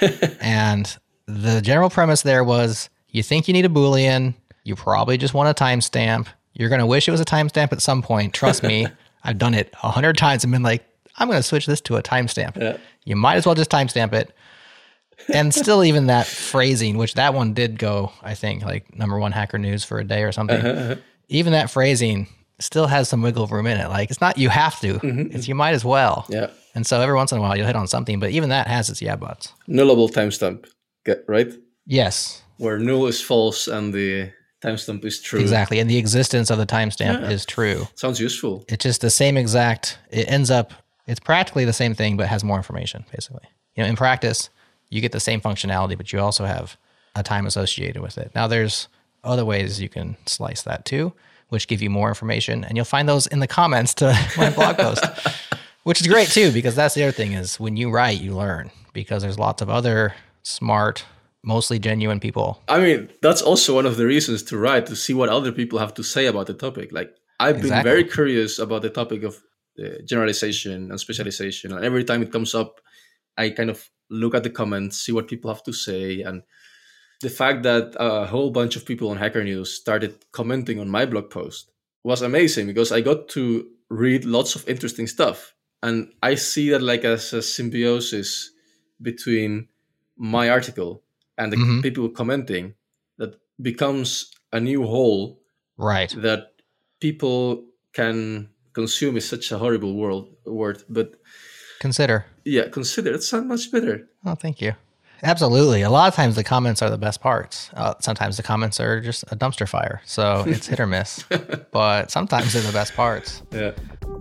And the general premise there was, you think you need a Boolean, you probably just want a timestamp. You're going to wish it was a timestamp at some point. Trust me, I've done it 100 times and been like, I'm going to switch this to a timestamp. Yeah. You might as well just timestamp it. And still even that phrasing, which that one did go, I think, like #1 Hacker News for a day or something. Even that phrasing still has some wiggle room in it. Like, it's not you have to, it's you might as well. Yeah. And so every once in a while you'll hit on something, but even that has its yeah buts. Nullable timestamp, right? Yes. Where null is false and the timestamp is true. Exactly. And the existence of the timestamp is true. Sounds useful. It's just the same exact, it ends up, it's practically the same thing, but has more information, basically. You know, in practice, you get the same functionality, but you also have a time associated with it. Now, there's other ways you can slice that too, which give you more information. And you'll find those in the comments to my blog post, which is great too, because that's the other thing is when you write, you learn, because there's lots of other smart, mostly genuine people. I mean, that's also one of the reasons to write, to see what other people have to say about the topic. Like, I've been very curious about the topic of generalization and specialization. And every time it comes up, I kind of look at the comments, see what people have to say. And the fact that a whole bunch of people on Hacker News started commenting on my blog post was amazing, because I got to read lots of interesting stuff. And I see that like as a symbiosis between my article and the people commenting that becomes a new whole. Right. That people can consume is such a horrible word, but consider. Yeah, consider. It sounds much better. Oh, thank you. Absolutely. A lot of times the comments are the best parts. Sometimes the comments are just a dumpster fire. So it's hit or miss. But sometimes they're the best parts. Yeah.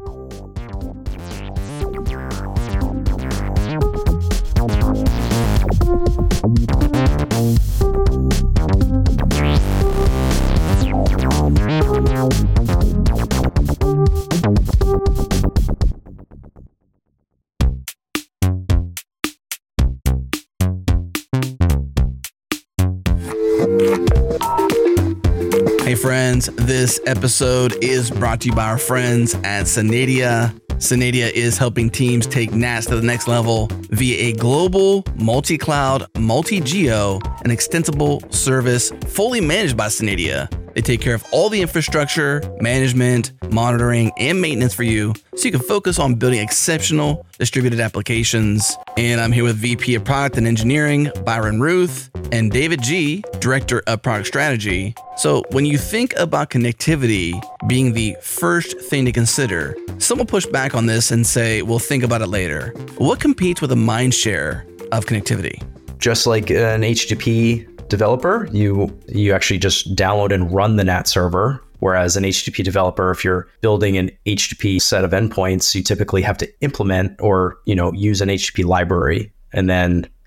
Hey friends, this episode is brought to you by our friends at Synadia. Synadia is helping teams take NATS to the next level via a global, multi-cloud, multi-geo, and extensible service fully managed by Synadia. They take care of all the infrastructure, management, monitoring, and maintenance for you, so you can focus on building exceptional distributed applications. And I'm here with VP of Product and Engineering, Byron Ruth, and David G., Director of Product Strategy. So when you think about connectivity being the first thing to consider, some will push back on this and say, we'll think about it later. What competes with a mind share of connectivity? Just like an HTTP developer, you actually just download and run the NAT server. Whereas an HTTP developer, if you're building an HTTP set of endpoints, you typically have to implement or, use an HTTP library. And then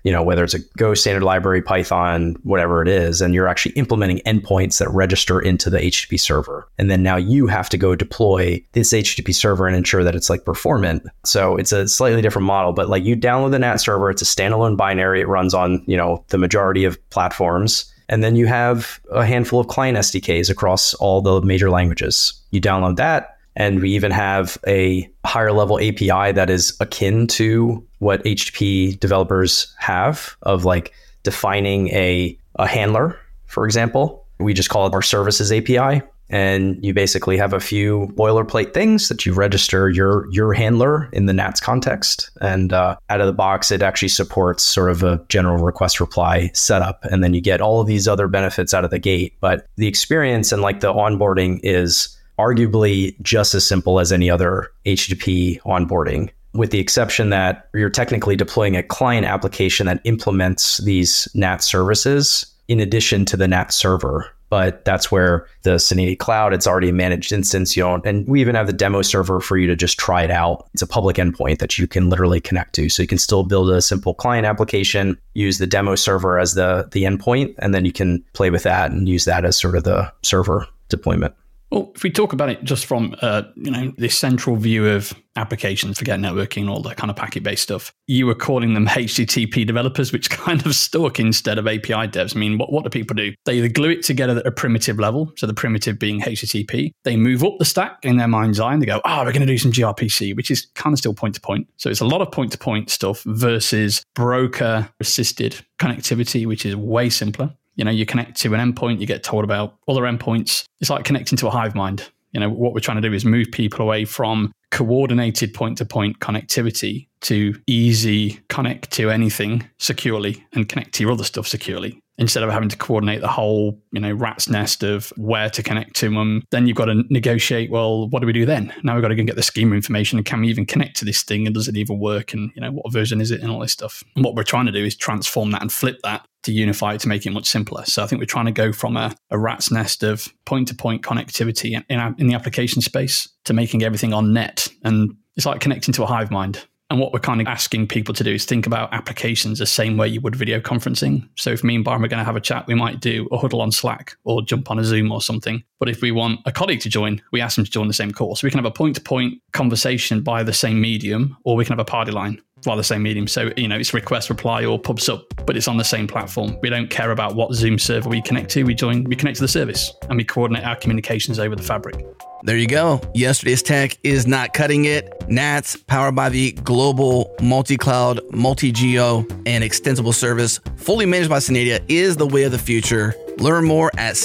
whether it's a Go standard library, Python, whatever it is, and you're actually implementing endpoints that register into the HTTP server. And then now you have to go deploy this HTTP server and ensure that it's like performant. So it's a slightly different model, but like you download the NAT server, it's a standalone binary. It runs on, the majority of platforms. And then you have a handful of client SDKs across all the major languages. You download that. And we even have a higher level API that is akin to what HTTP developers have of like defining a handler, for example. We just call it our services API. And you basically have a few boilerplate things that you register your handler in the NATS context. And out of the box, it actually supports sort of a general request reply setup. And then you get all of these other benefits out of the gate. But the experience and like the onboarding is arguably just as simple as any other HTTP onboarding, with the exception that you're technically deploying a client application that implements these NAT services in addition to the NAT server. But that's where the Syndia Cloud, it's already a managed instance, and we even have the demo server for you to just try it out. It's a public endpoint that you can literally connect to. So you can still build a simple client application, use the demo server as the endpoint, and then you can play with that and use that as sort of the server deployment. Well, if we talk about it just from, this central view of applications, forget networking, all that kind of packet-based stuff, you were calling them HTTP developers, which kind of stuck instead of API devs. I mean, what do people do? They either glue it together at a primitive level, so the primitive being HTTP. They move up the stack in their mind's eye and they go, we're going to do some gRPC, which is kind of still point-to-point. So it's a lot of point-to-point stuff versus broker-assisted connectivity, which is way simpler. You connect to an endpoint, you get told about other endpoints. It's like connecting to a hive mind. What we're trying to do is move people away from coordinated point-to-point connectivity to easy connect to anything securely and connect to your other stuff securely, instead of having to coordinate the whole, rat's nest of where to connect to them. Then you've got to negotiate, well, what do we do then? Now we've got to go and get the schema information, and can we even connect to this thing, and does it even work, and what version is it, and all this stuff. And what we're trying to do is transform that and flip that to unify it to make it much simpler. So I think we're trying to go from a rat's nest of point-to-point connectivity in the application space to making everything on net. And it's like connecting to a hive mind. And what we're kind of asking people to do is think about applications the same way you would video conferencing. So if me and Byron are going to have a chat, we might do a huddle on Slack or jump on a Zoom or something. But if we want a colleague to join, we ask them to join the same call. So we can have a point-to-point conversation by the same medium, or we can have a party line via the same medium. So, it's request reply or pub sub, but it's on the same platform. We don't care about what Zoom server we connect to. We connect to the service and we coordinate our communications over the fabric. There you go. Yesterday's tech is not cutting it. NATS, powered by the global multi-cloud, multi-geo, and extensible service, fully managed by Syndia, is the way of the future. Learn more at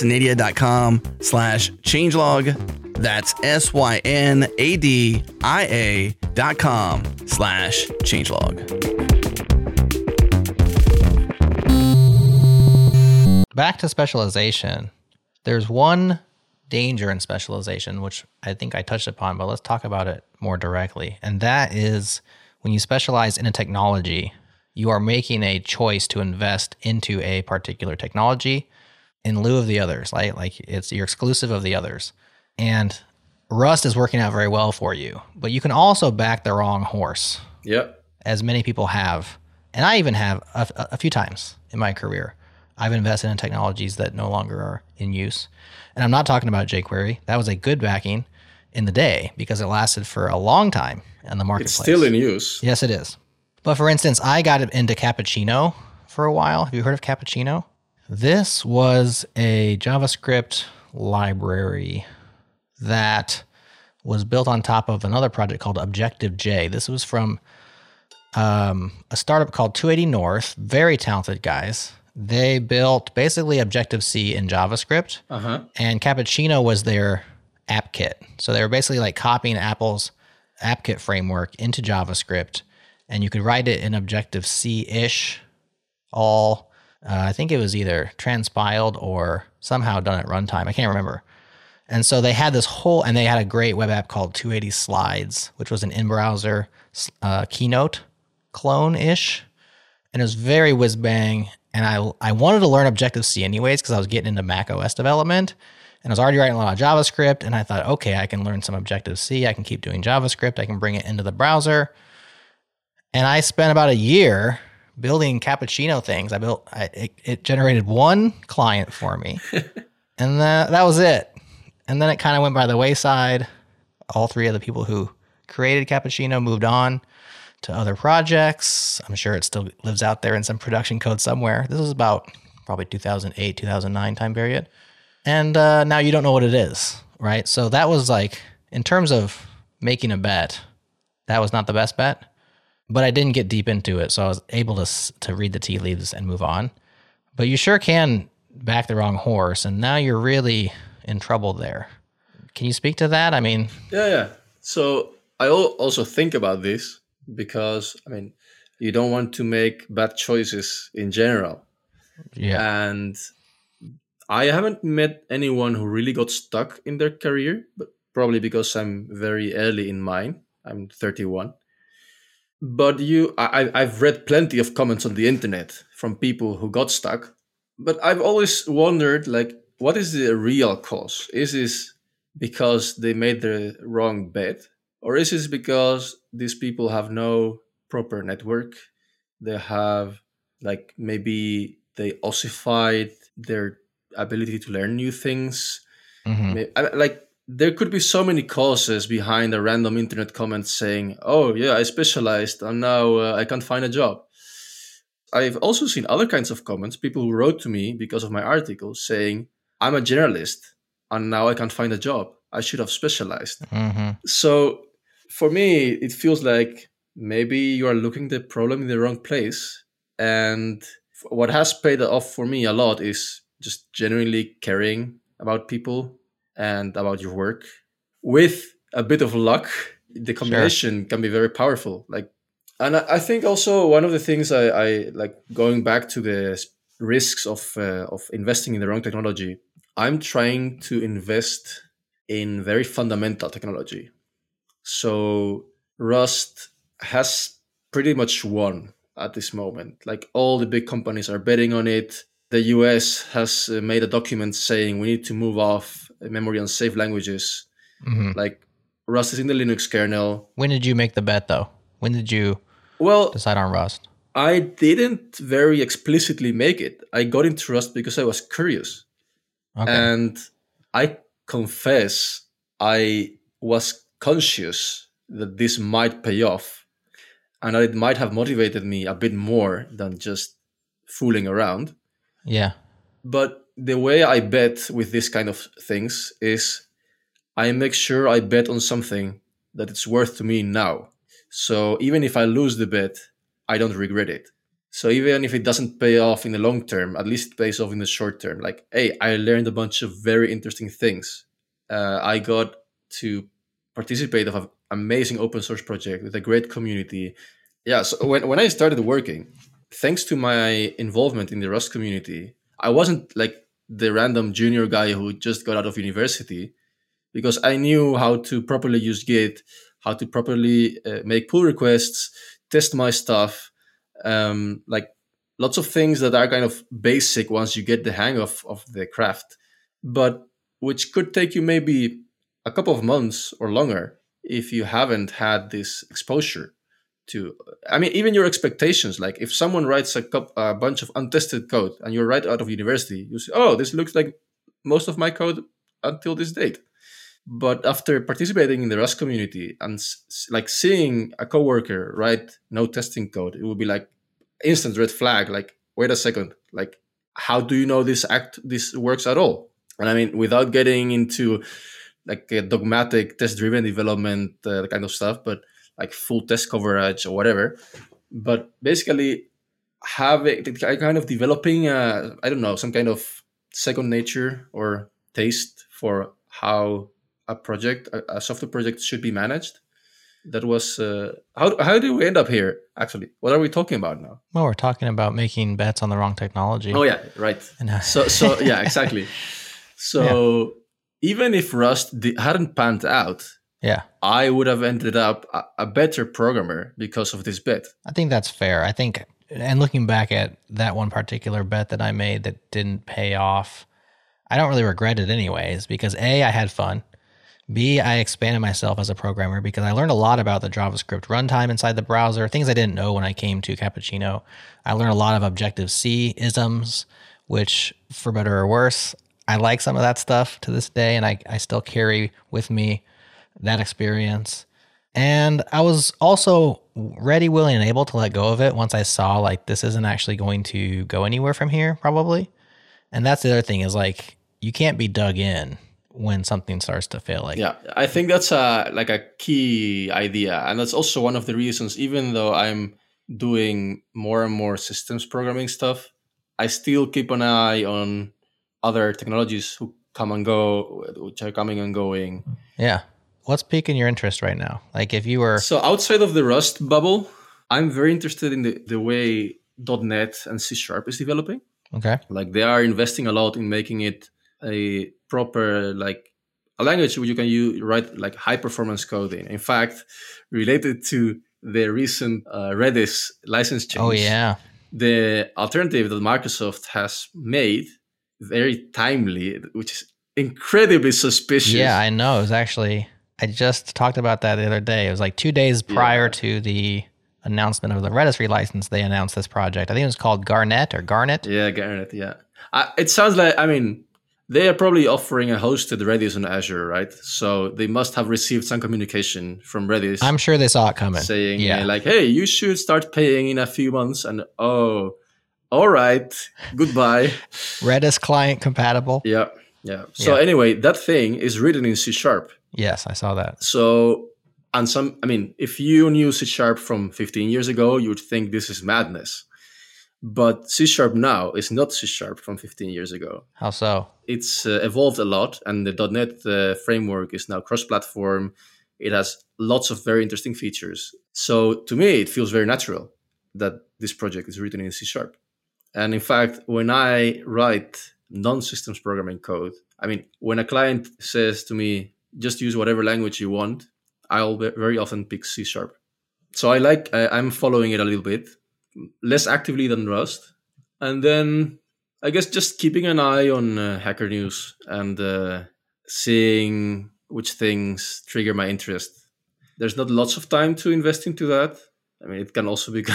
Syndia.com/changelog. That's SYNADIA.com/changelog. Back to specialization. There's one danger in specialization, which I think I touched upon, but let's talk about it more directly. And that is when you specialize in a technology, you are making a choice to invest into a particular technology in lieu of the others, right? Like you're exclusive of the others. And Rust is working out very well for you, but you can also back the wrong horse. Yep. As many people have. And I even have a few times in my career. I've invested in technologies that no longer are in use. And I'm not talking about jQuery. That was a good backing in the day because it lasted for a long time in the marketplace. It's still in use. Yes, it is. But for instance, I got into Cappuccino for a while. Have you heard of Cappuccino? This was a JavaScript library that was built on top of another project called Objective-J. This was from a startup called 280 North. Very talented guys. They built basically Objective-C in JavaScript, and Cappuccino was their app kit. So they were basically like copying Apple's app kit framework into JavaScript, and you could write it in Objective-C-ish, I think it was either transpiled or somehow done at runtime. I can't remember. And so they had and they had a great web app called 280 Slides, which was an in-browser Keynote clone-ish. And it was very whiz-bang. And I wanted to learn Objective-C anyways because I was getting into Mac OS development. And I was already writing a lot of JavaScript. And I thought, okay, I can learn some Objective-C. I can keep doing JavaScript. I can bring it into the browser. And I spent about a year building cappuccino things. It generated one client for me, and that was it. And then it kind of went by the wayside. All three of the people who created Cappuccino moved on to other projects. I'm sure it still lives out there in some production code somewhere. This was about probably 2008, 2009 time period. And now you don't know what it is, right? So that was like, in terms of making a bet, that was not the best bet. But I didn't get deep into it, so I was able to read the tea leaves and move on. But you sure can back the wrong horse, and now you're really in trouble there. Can you speak to that? I mean... Yeah. So I also think about this because, I mean, you don't want to make bad choices in general. Yeah. And I haven't met anyone who really got stuck in their career, but probably because I'm very early in mine. I'm 31. But I've read plenty of comments on the internet from people who got stuck. But I've always wondered, like, what is the real cause? Is this because they made the wrong bet? Or is this because these people have no proper network? They have, like, maybe they ossified their ability to learn new things. Like, there could be so many causes behind a random internet comment saying, oh, yeah, I specialized and now I can't find a job. I've also seen other kinds of comments, people who wrote to me because of my article saying, I'm a generalist and now I can't find a job. I should have specialized. So for me, it feels like maybe you are looking at the problem in the wrong place. And what has paid off for me a lot is just genuinely caring about people and about your work. With a bit of luck, the combination can be very powerful. And I think also one of the things I like, going back to the risks of investing in the wrong technology, I'm trying to invest in very fundamental technology. So Rust has pretty much won at this moment. Like, all the big companies are betting on it. The US has made a document saying we need to move off memory unsafe languages. Like, Rust is in the Linux kernel. When did you make the bet, though? When did you decide on Rust? I didn't very explicitly make it. I got into Rust because I was curious. Okay. And I confess I was conscious that this might pay off and that it might have motivated me a bit more than just fooling around. Yeah. But the way I bet with this kind of things is I make sure I bet on something that it's worth to me now. So even if I lose the bet, I don't regret it. So even if it doesn't pay off in the long term, at least it pays off in the short term. Like, hey, I learned a bunch of very interesting things. I got to participate of an amazing open source project with a great community. Yeah, so when I started working, thanks to my involvement in the Rust community, I wasn't like the random junior guy who just got out of university, because I knew how to properly use Git, how to properly make pull requests, test my stuff, like lots of things that are kind of basic once you get the hang of the craft, but which could take you maybe a couple of months or longer if you haven't had this exposure to, I mean, even your expectations. Like, if someone writes a bunch of untested code and you're right out of university, you say, oh, this looks like most of my code until this date. But after participating in the Rust community and like seeing a coworker write no testing code, it would be like instant red flag. Like, wait a second, like, how do you know this works at all? And I mean, without getting into like a dogmatic test-driven development kind of stuff, but like full test coverage or whatever. But basically, kind of developing some kind of second nature or taste for how a software project should be managed. That was how did we end up here? Actually, what are we talking about now? Well, we're talking about making bets on the wrong technology. Oh yeah, right. So yeah, exactly. So even if Rust hadn't panned out, I would have ended up a better programmer because of this bet. I think that's fair. I think, and looking back at that one particular bet that I made that didn't pay off, I don't really regret it anyways, because A, I had fun. B, I expanded myself as a programmer because I learned a lot about the JavaScript runtime inside the browser, things I didn't know when I came to Cappuccino. I learned a lot of Objective-C isms, which, for better or worse, I like some of that stuff to this day, and I still carry with me that experience. And I was also ready, willing, and able to let go of it once I saw, like, this isn't actually going to go anywhere from here, probably. And that's the other thing is, like, you can't be dug in when something starts to fail. Like, yeah, I think that's a key idea. And that's also one of the reasons, even though I'm doing more and more systems programming stuff, I still keep an eye on other technologies who come and go, which are coming and going. Yeah. What's piquing your interest right now? Like, if you were... So outside of the Rust bubble, I'm very interested in the way .NET and C# is developing. Okay. Like, they are investing a lot in making it a proper, like, a language where you can write like high performance coding. In fact, related to the recent Redis license change. Oh, yeah. The alternative that Microsoft has made, very timely, which is incredibly suspicious. Yeah, I know. It was actually, I just talked about that the other day. It was like 2 days prior to the announcement of the Redis relicense, they announced this project. I think it was called Garnet or Garnet. Yeah, Garnet, yeah. It sounds like, I mean, they are probably offering a hosted Redis on Azure, right? So they must have received some communication from Redis. I'm sure they saw it coming. Saying, like, hey, you should start paying in a few months. And, oh, all right, goodbye. Redis client compatible. Yeah. So anyway, that thing is written in C#. Yes, I saw that. So, if you knew C# from 15 years ago, you would think this is madness. But C# now is not C# from 15 years ago. How so? It's evolved a lot, and the .NET framework is now cross-platform. It has lots of very interesting features. So to me, it feels very natural that this project is written in C#. And in fact, when I write non-systems programming code, when a client says to me, just use whatever language you want, I'll very often pick C#. So I'm following it a little bit, less actively than Rust. And then I guess just keeping an eye on Hacker News and seeing which things trigger my interest. There's not lots of time to invest into that. It can also be...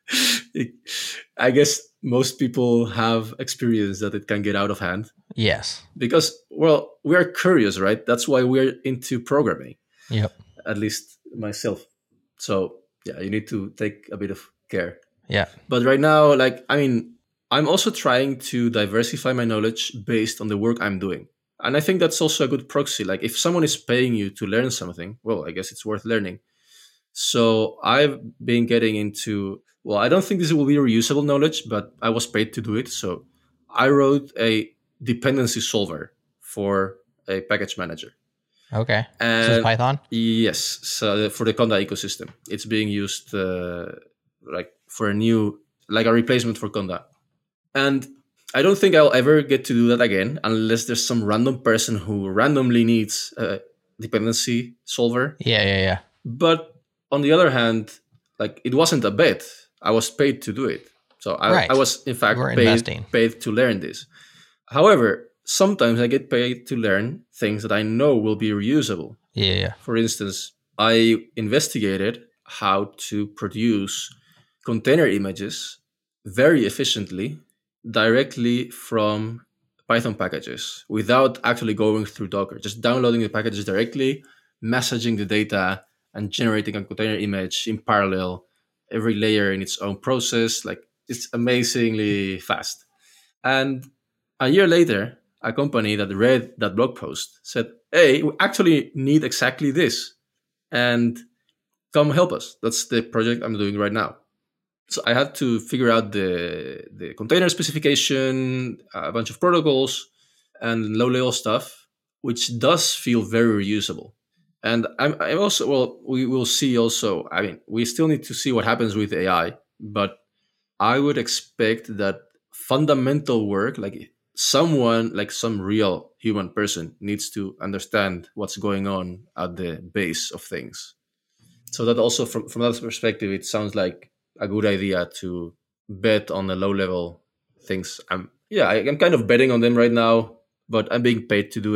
I guess most people have experienced that it can get out of hand. Yes. Because, well, we are curious, right? That's why we're into programming. Yep. At least myself. So, yeah, you need to take a bit of care. Yeah. But right now, I'm also trying to diversify my knowledge based on the work I'm doing. And I think that's also a good proxy. Like, if someone is paying you to learn something, well, I guess it's worth learning. So I've been getting into, well, I don't think this will be reusable knowledge, but I was paid to do it. So I wrote a dependency solver for a package manager. Okay. And this is Python? Yes. So for the Conda ecosystem, it's being used for a replacement for Conda. And I don't think I'll ever get to do that again unless there's some random person who randomly needs a dependency solver. Yeah. But on the other hand, it wasn't a bet. I was paid to do it. So I was, in fact, paid to learn this. However, sometimes I get paid to learn things that I know will be reusable. Yeah. For instance, I investigated how to produce container images very efficiently directly from Python packages without actually going through Docker, just downloading the packages directly, messaging the data, and generating a container image in parallel, every layer in its own process. It's amazingly fast. And a year later, a company that read that blog post said, hey, we actually need exactly this. And come help us. That's the project I'm doing right now. So I had to figure out the container specification, a bunch of protocols, and low-level stuff, which does feel very reusable. And I'm also, well, we will see also, we still need to see what happens with AI, but I would expect that fundamental work, some real human person needs to understand what's going on at the base of things. So that also, from that perspective, it sounds like a good idea to bet on the low-level things. I'm kind of betting on them right now, but I'm being paid to do it.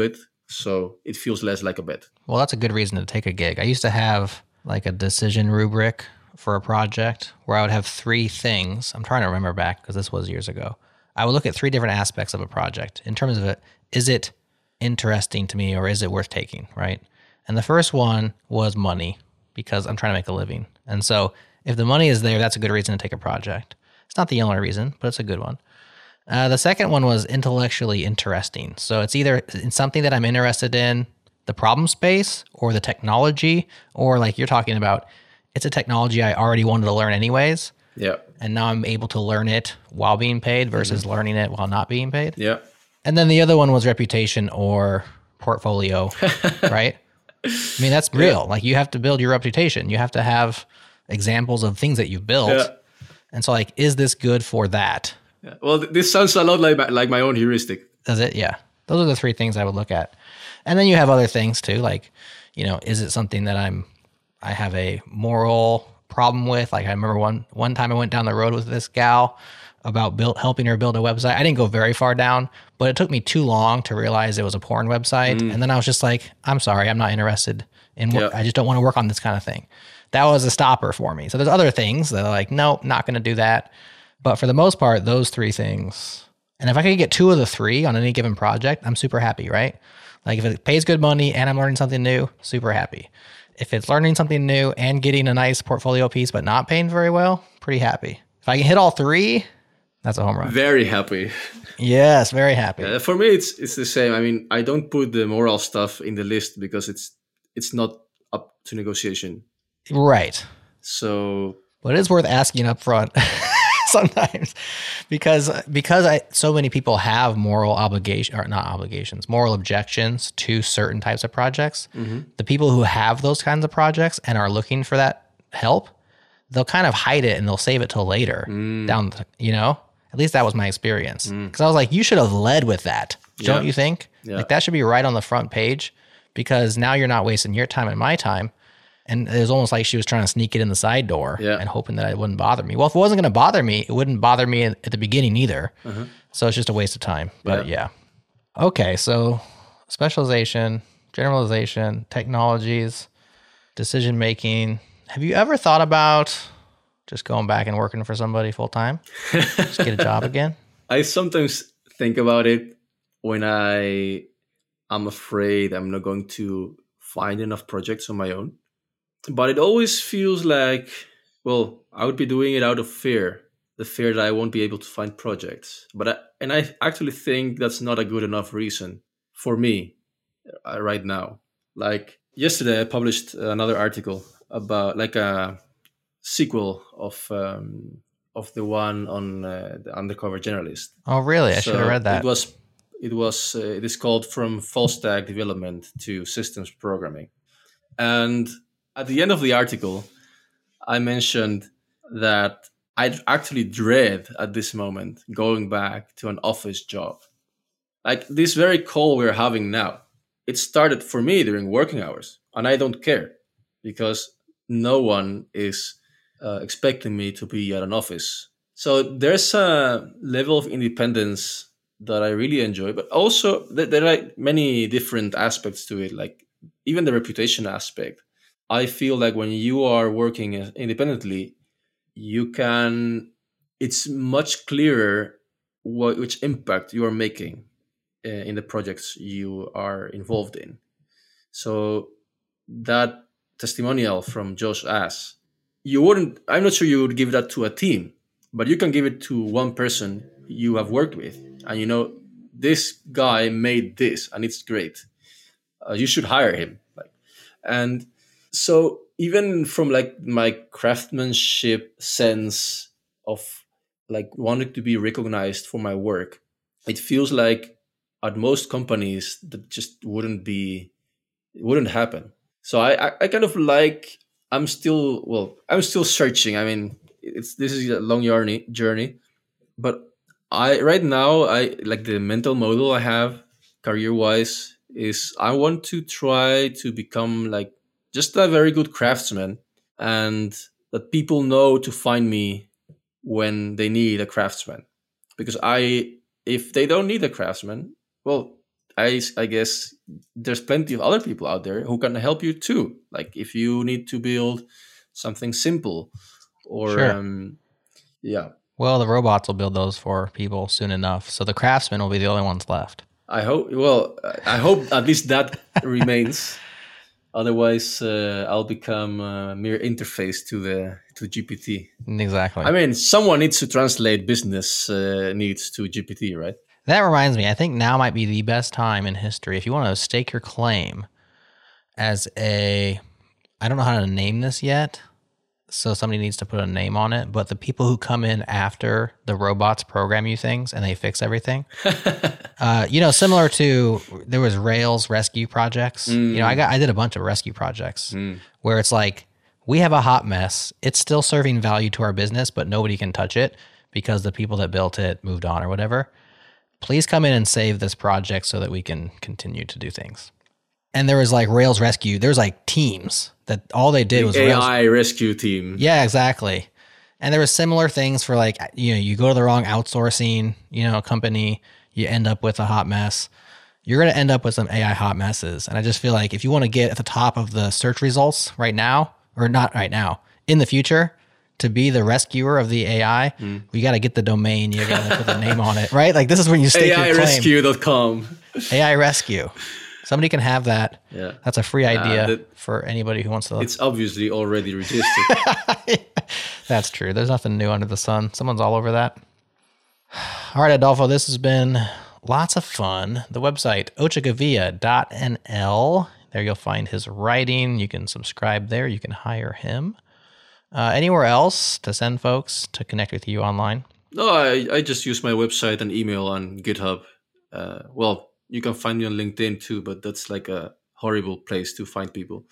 So it feels less like a bet. Well, that's a good reason to take a gig. I used to have like a decision rubric for a project where I would have 3 things. I'm trying to remember back because this was years ago. I would look at 3 different aspects of a project in terms of it. Is it interesting to me or is it worth taking, right? And the first one was money because I'm trying to make a living. And so if the money is there, that's a good reason to take a project. It's not the only reason, but it's a good one. The second one was intellectually interesting. So it's either in something that I'm interested in, the problem space or the technology, or like you're talking about, it's a technology I already wanted to learn anyways. Yeah. And now I'm able to learn it while being paid versus learning it while not being paid. Yeah. And then the other one was reputation or portfolio, right? I mean, that's real. Like you have to build your reputation. You have to have examples of things that you've built. Yeah. And so like, is this good for that? Yeah. Well, this sounds a lot like my own heuristic. Does it? Yeah. Those are the 3 things I would look at. And then you have other things too. Like, you know, is it something that I have a moral problem with? Like I remember one time I went down the road with this gal about helping her build a website. I didn't go very far down, but it took me too long to realize it was a porn website. And then I was just like, I'm sorry, I'm not interested in work. I just don't want to work on this kind of thing. That was a stopper for me. So there's other things that are like, nope, not going to do that. But for the most part, those 3 things. And if I could get 2 of the 3 on any given project, I'm super happy, right? Like if it pays good money and I'm learning something new, super happy. If it's learning something new and getting a nice portfolio piece, but not paying very well, pretty happy. If I can hit all 3, that's a home run. Very happy. Yes, very happy. For me, it's the same. I mean, I don't put the moral stuff in the list because it's not up to negotiation. Right. So, but it is worth asking up front sometimes because so many people have moral objections to certain types of projects. The people who have those kinds of projects and are looking for that help, they'll kind of hide it and they'll save it till later down, at least that was my experience. Because I was like, you should have led with that. Don't you think? Yeah. Like that should be right on the front page because now you're not wasting your time and my time. And it was almost like she was trying to sneak it in the side door and hoping that it wouldn't bother me. Well, if it wasn't going to bother me, it wouldn't bother me at the beginning either. So it's just a waste of time. But yeah. Okay, so specialization, generalization, technologies, decision making. Have you ever thought about just going back and working for somebody full time? Just get a job again? I sometimes think about it when I'm afraid I'm not going to find enough projects on my own. But it always feels like, well, I would be doing it out of fear, the fear that I won't be able to find projects. I actually think that's not a good enough reason for me right now. Like yesterday, I published another article about like a sequel of the one on the Undercover Generalist. Oh, really? I should have read that. It is called From Full Stack Development to Systems Programming. And at the end of the article, I mentioned that I actually dread at this moment going back to an office job. Like this very call we're having now, it started for me during working hours, and I don't care because no one is expecting me to be at an office. So there's a level of independence that I really enjoy, but also there are many different aspects to it, like even the reputation aspect. I feel like when you are working independently, it's much clearer which impact you are making in the projects you are involved in. So that testimonial from Josh Ass, I'm not sure you would give that to a team, but you can give it to one person you have worked with. And this guy made this and it's great. You should hire him. And so even from like my craftsmanship sense of like wanting to be recognized for my work, it feels like at most companies that just wouldn't happen. So I kind of like, I'm still searching. I mean, this is a long journey, but right now I like the mental model I have career wise is I want to try to become like just a very good craftsman, and that people know to find me when they need a craftsman. Because if they don't need a craftsman, well, I guess there's plenty of other people out there who can help you too. Like if you need to build something simple or Sure. yeah. Well, the robots will build those for people soon enough. So the craftsmen will be the only ones left. I hope at least that remains. Otherwise, I'll become a mere interface to GPT. Exactly. I mean, someone needs to translate business needs to GPT, right? That reminds me, I think now might be the best time in history if you want to stake your claim as I don't know how to name this yet, so somebody needs to put a name on it, but the people who come in after the robots program you things and they fix everything. Similar to, there was Rails rescue projects. I did a bunch of rescue projects where it's like, we have a hot mess. It's still serving value to our business, but nobody can touch it because the people that built it moved on or whatever. Please come in and save this project so that we can continue to do things. And there was like Rails rescue. There's like teams that all they did was AI rescue team. Yeah, exactly. And there were similar things for like, you go to the wrong outsourcing, company, you end up with a hot mess. You're going to end up with some AI hot messes. And I just feel like if you want to get at the top of the search results right now, or not right now, in the future, to be the rescuer of the AI, you got to get the domain, you got to put the name on it, right? Like this is when you stake your claim. AIrescue.com. AI Rescue. Somebody can have that. Yeah. That's a free idea for anybody who wants to. It's obviously already registered. That's true. There's nothing new under the sun. Someone's all over that. All right, Adolfo, this has been lots of fun. The website, ochagavilla.nl. There you'll find his writing. You can subscribe there. You can hire him. Anywhere else to send folks to connect with you online? No, I just use my website and email on GitHub. You can find me on LinkedIn too, but that's like a horrible place to find people.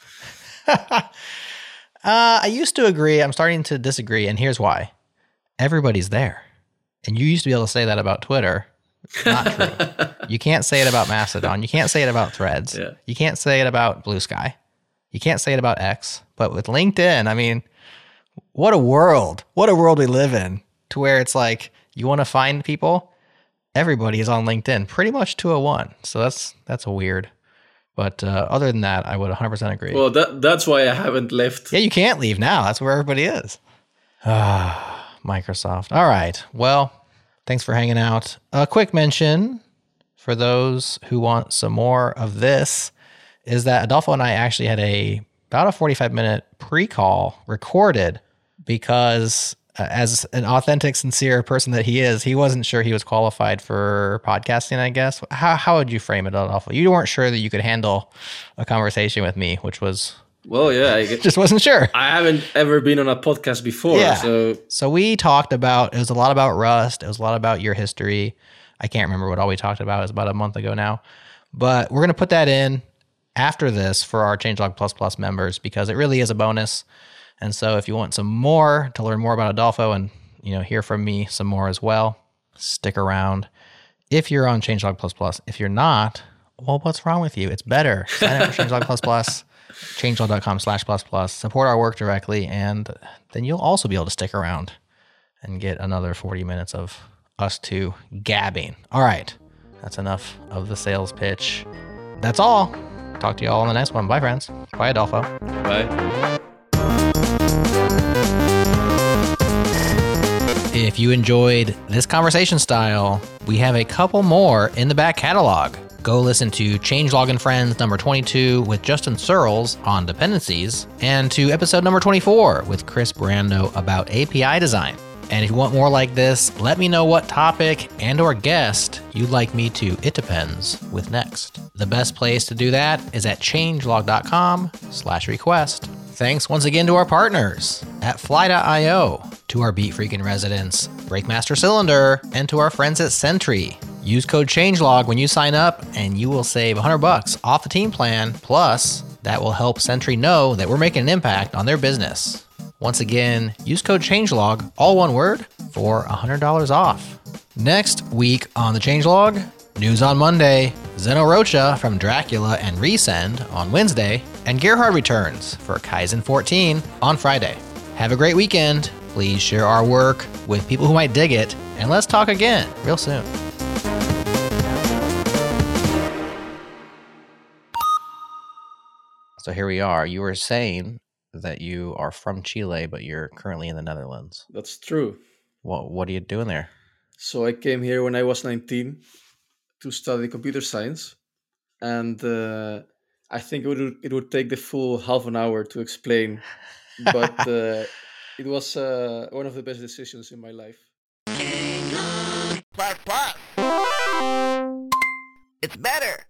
I used to agree. I'm starting to disagree, and here's why. Everybody's there. And you used to be able to say that about Twitter. Not true. You can't say it about Mastodon. You can't say it about Threads. Yeah. You can't say it about Blue Sky. You can't say it about X. But with LinkedIn, I mean, what a world. What a world we live in, to where it's like you want to find people, everybody is on LinkedIn, pretty much to a one. So that's weird. But other than that, I would 100% agree. Well, that's why I haven't left. Yeah, you can't leave now. That's where everybody is. Microsoft. All right. Well, thanks for hanging out. A quick mention for those who want some more of this is that Adolfo and I actually had about a 45-minute pre-call recorded because as an authentic, sincere person that he is, he wasn't sure he was qualified for podcasting, I guess. How would you frame it, Adolfo? You weren't sure that you could handle a conversation with me, which was... Well, yeah. I just wasn't sure. I haven't ever been on a podcast before. Yeah. So we talked about, it was a lot about Rust. It was a lot about your history. I can't remember what all we talked about. It was about a month ago now. But we're going to put that in after this for our Changelog++ members because it really is a bonus. And so if you want some more to learn more about Adolfo and hear from me some more as well, stick around. If you're on Changelog++, if you're not, well, what's wrong with you? It's better. Sign up for Changelog++. Changelog.com/++. Support our work directly, and then you'll also be able to stick around and get another 40 minutes of us two gabbing. All right. That's enough of the sales pitch. That's all. Talk to you all on the next one. Bye, friends. Bye, Adolfo. Bye. If you enjoyed this conversation style, we have a couple more in the back catalog. Go listen to Changelog and Friends number 22 with Justin Searles on dependencies, and to episode number 24 with Chris Brando about API design. And if you want more like this, let me know what topic and or guest you'd like me to It Depends with next. The best place to do that is at changelog.com/request. Thanks once again to our partners at Fly.io, to our Beat Freakin' residents, Breakmaster Cylinder, and to our friends at Sentry. Use code CHANGELOG when you sign up, and you will save $100 off the team plan. Plus, that will help Sentry know that we're making an impact on their business. Once again, use code CHANGELOG, all one word, for $100 off. Next week on the Changelog, news on Monday, Zeno Rocha from Dracula and Resend on Wednesday, and Gerhard returns for Kaizen 14 on Friday. Have a great weekend. Please share our work with people who might dig it, and let's talk again real soon. So here we are. You were saying that you are from Chile, but you're currently in the Netherlands. That's true. What are you doing there? So I came here when I was 19 to study computer science, and I think it would take the full half an hour to explain, but it was one of the best decisions in my life. It's better.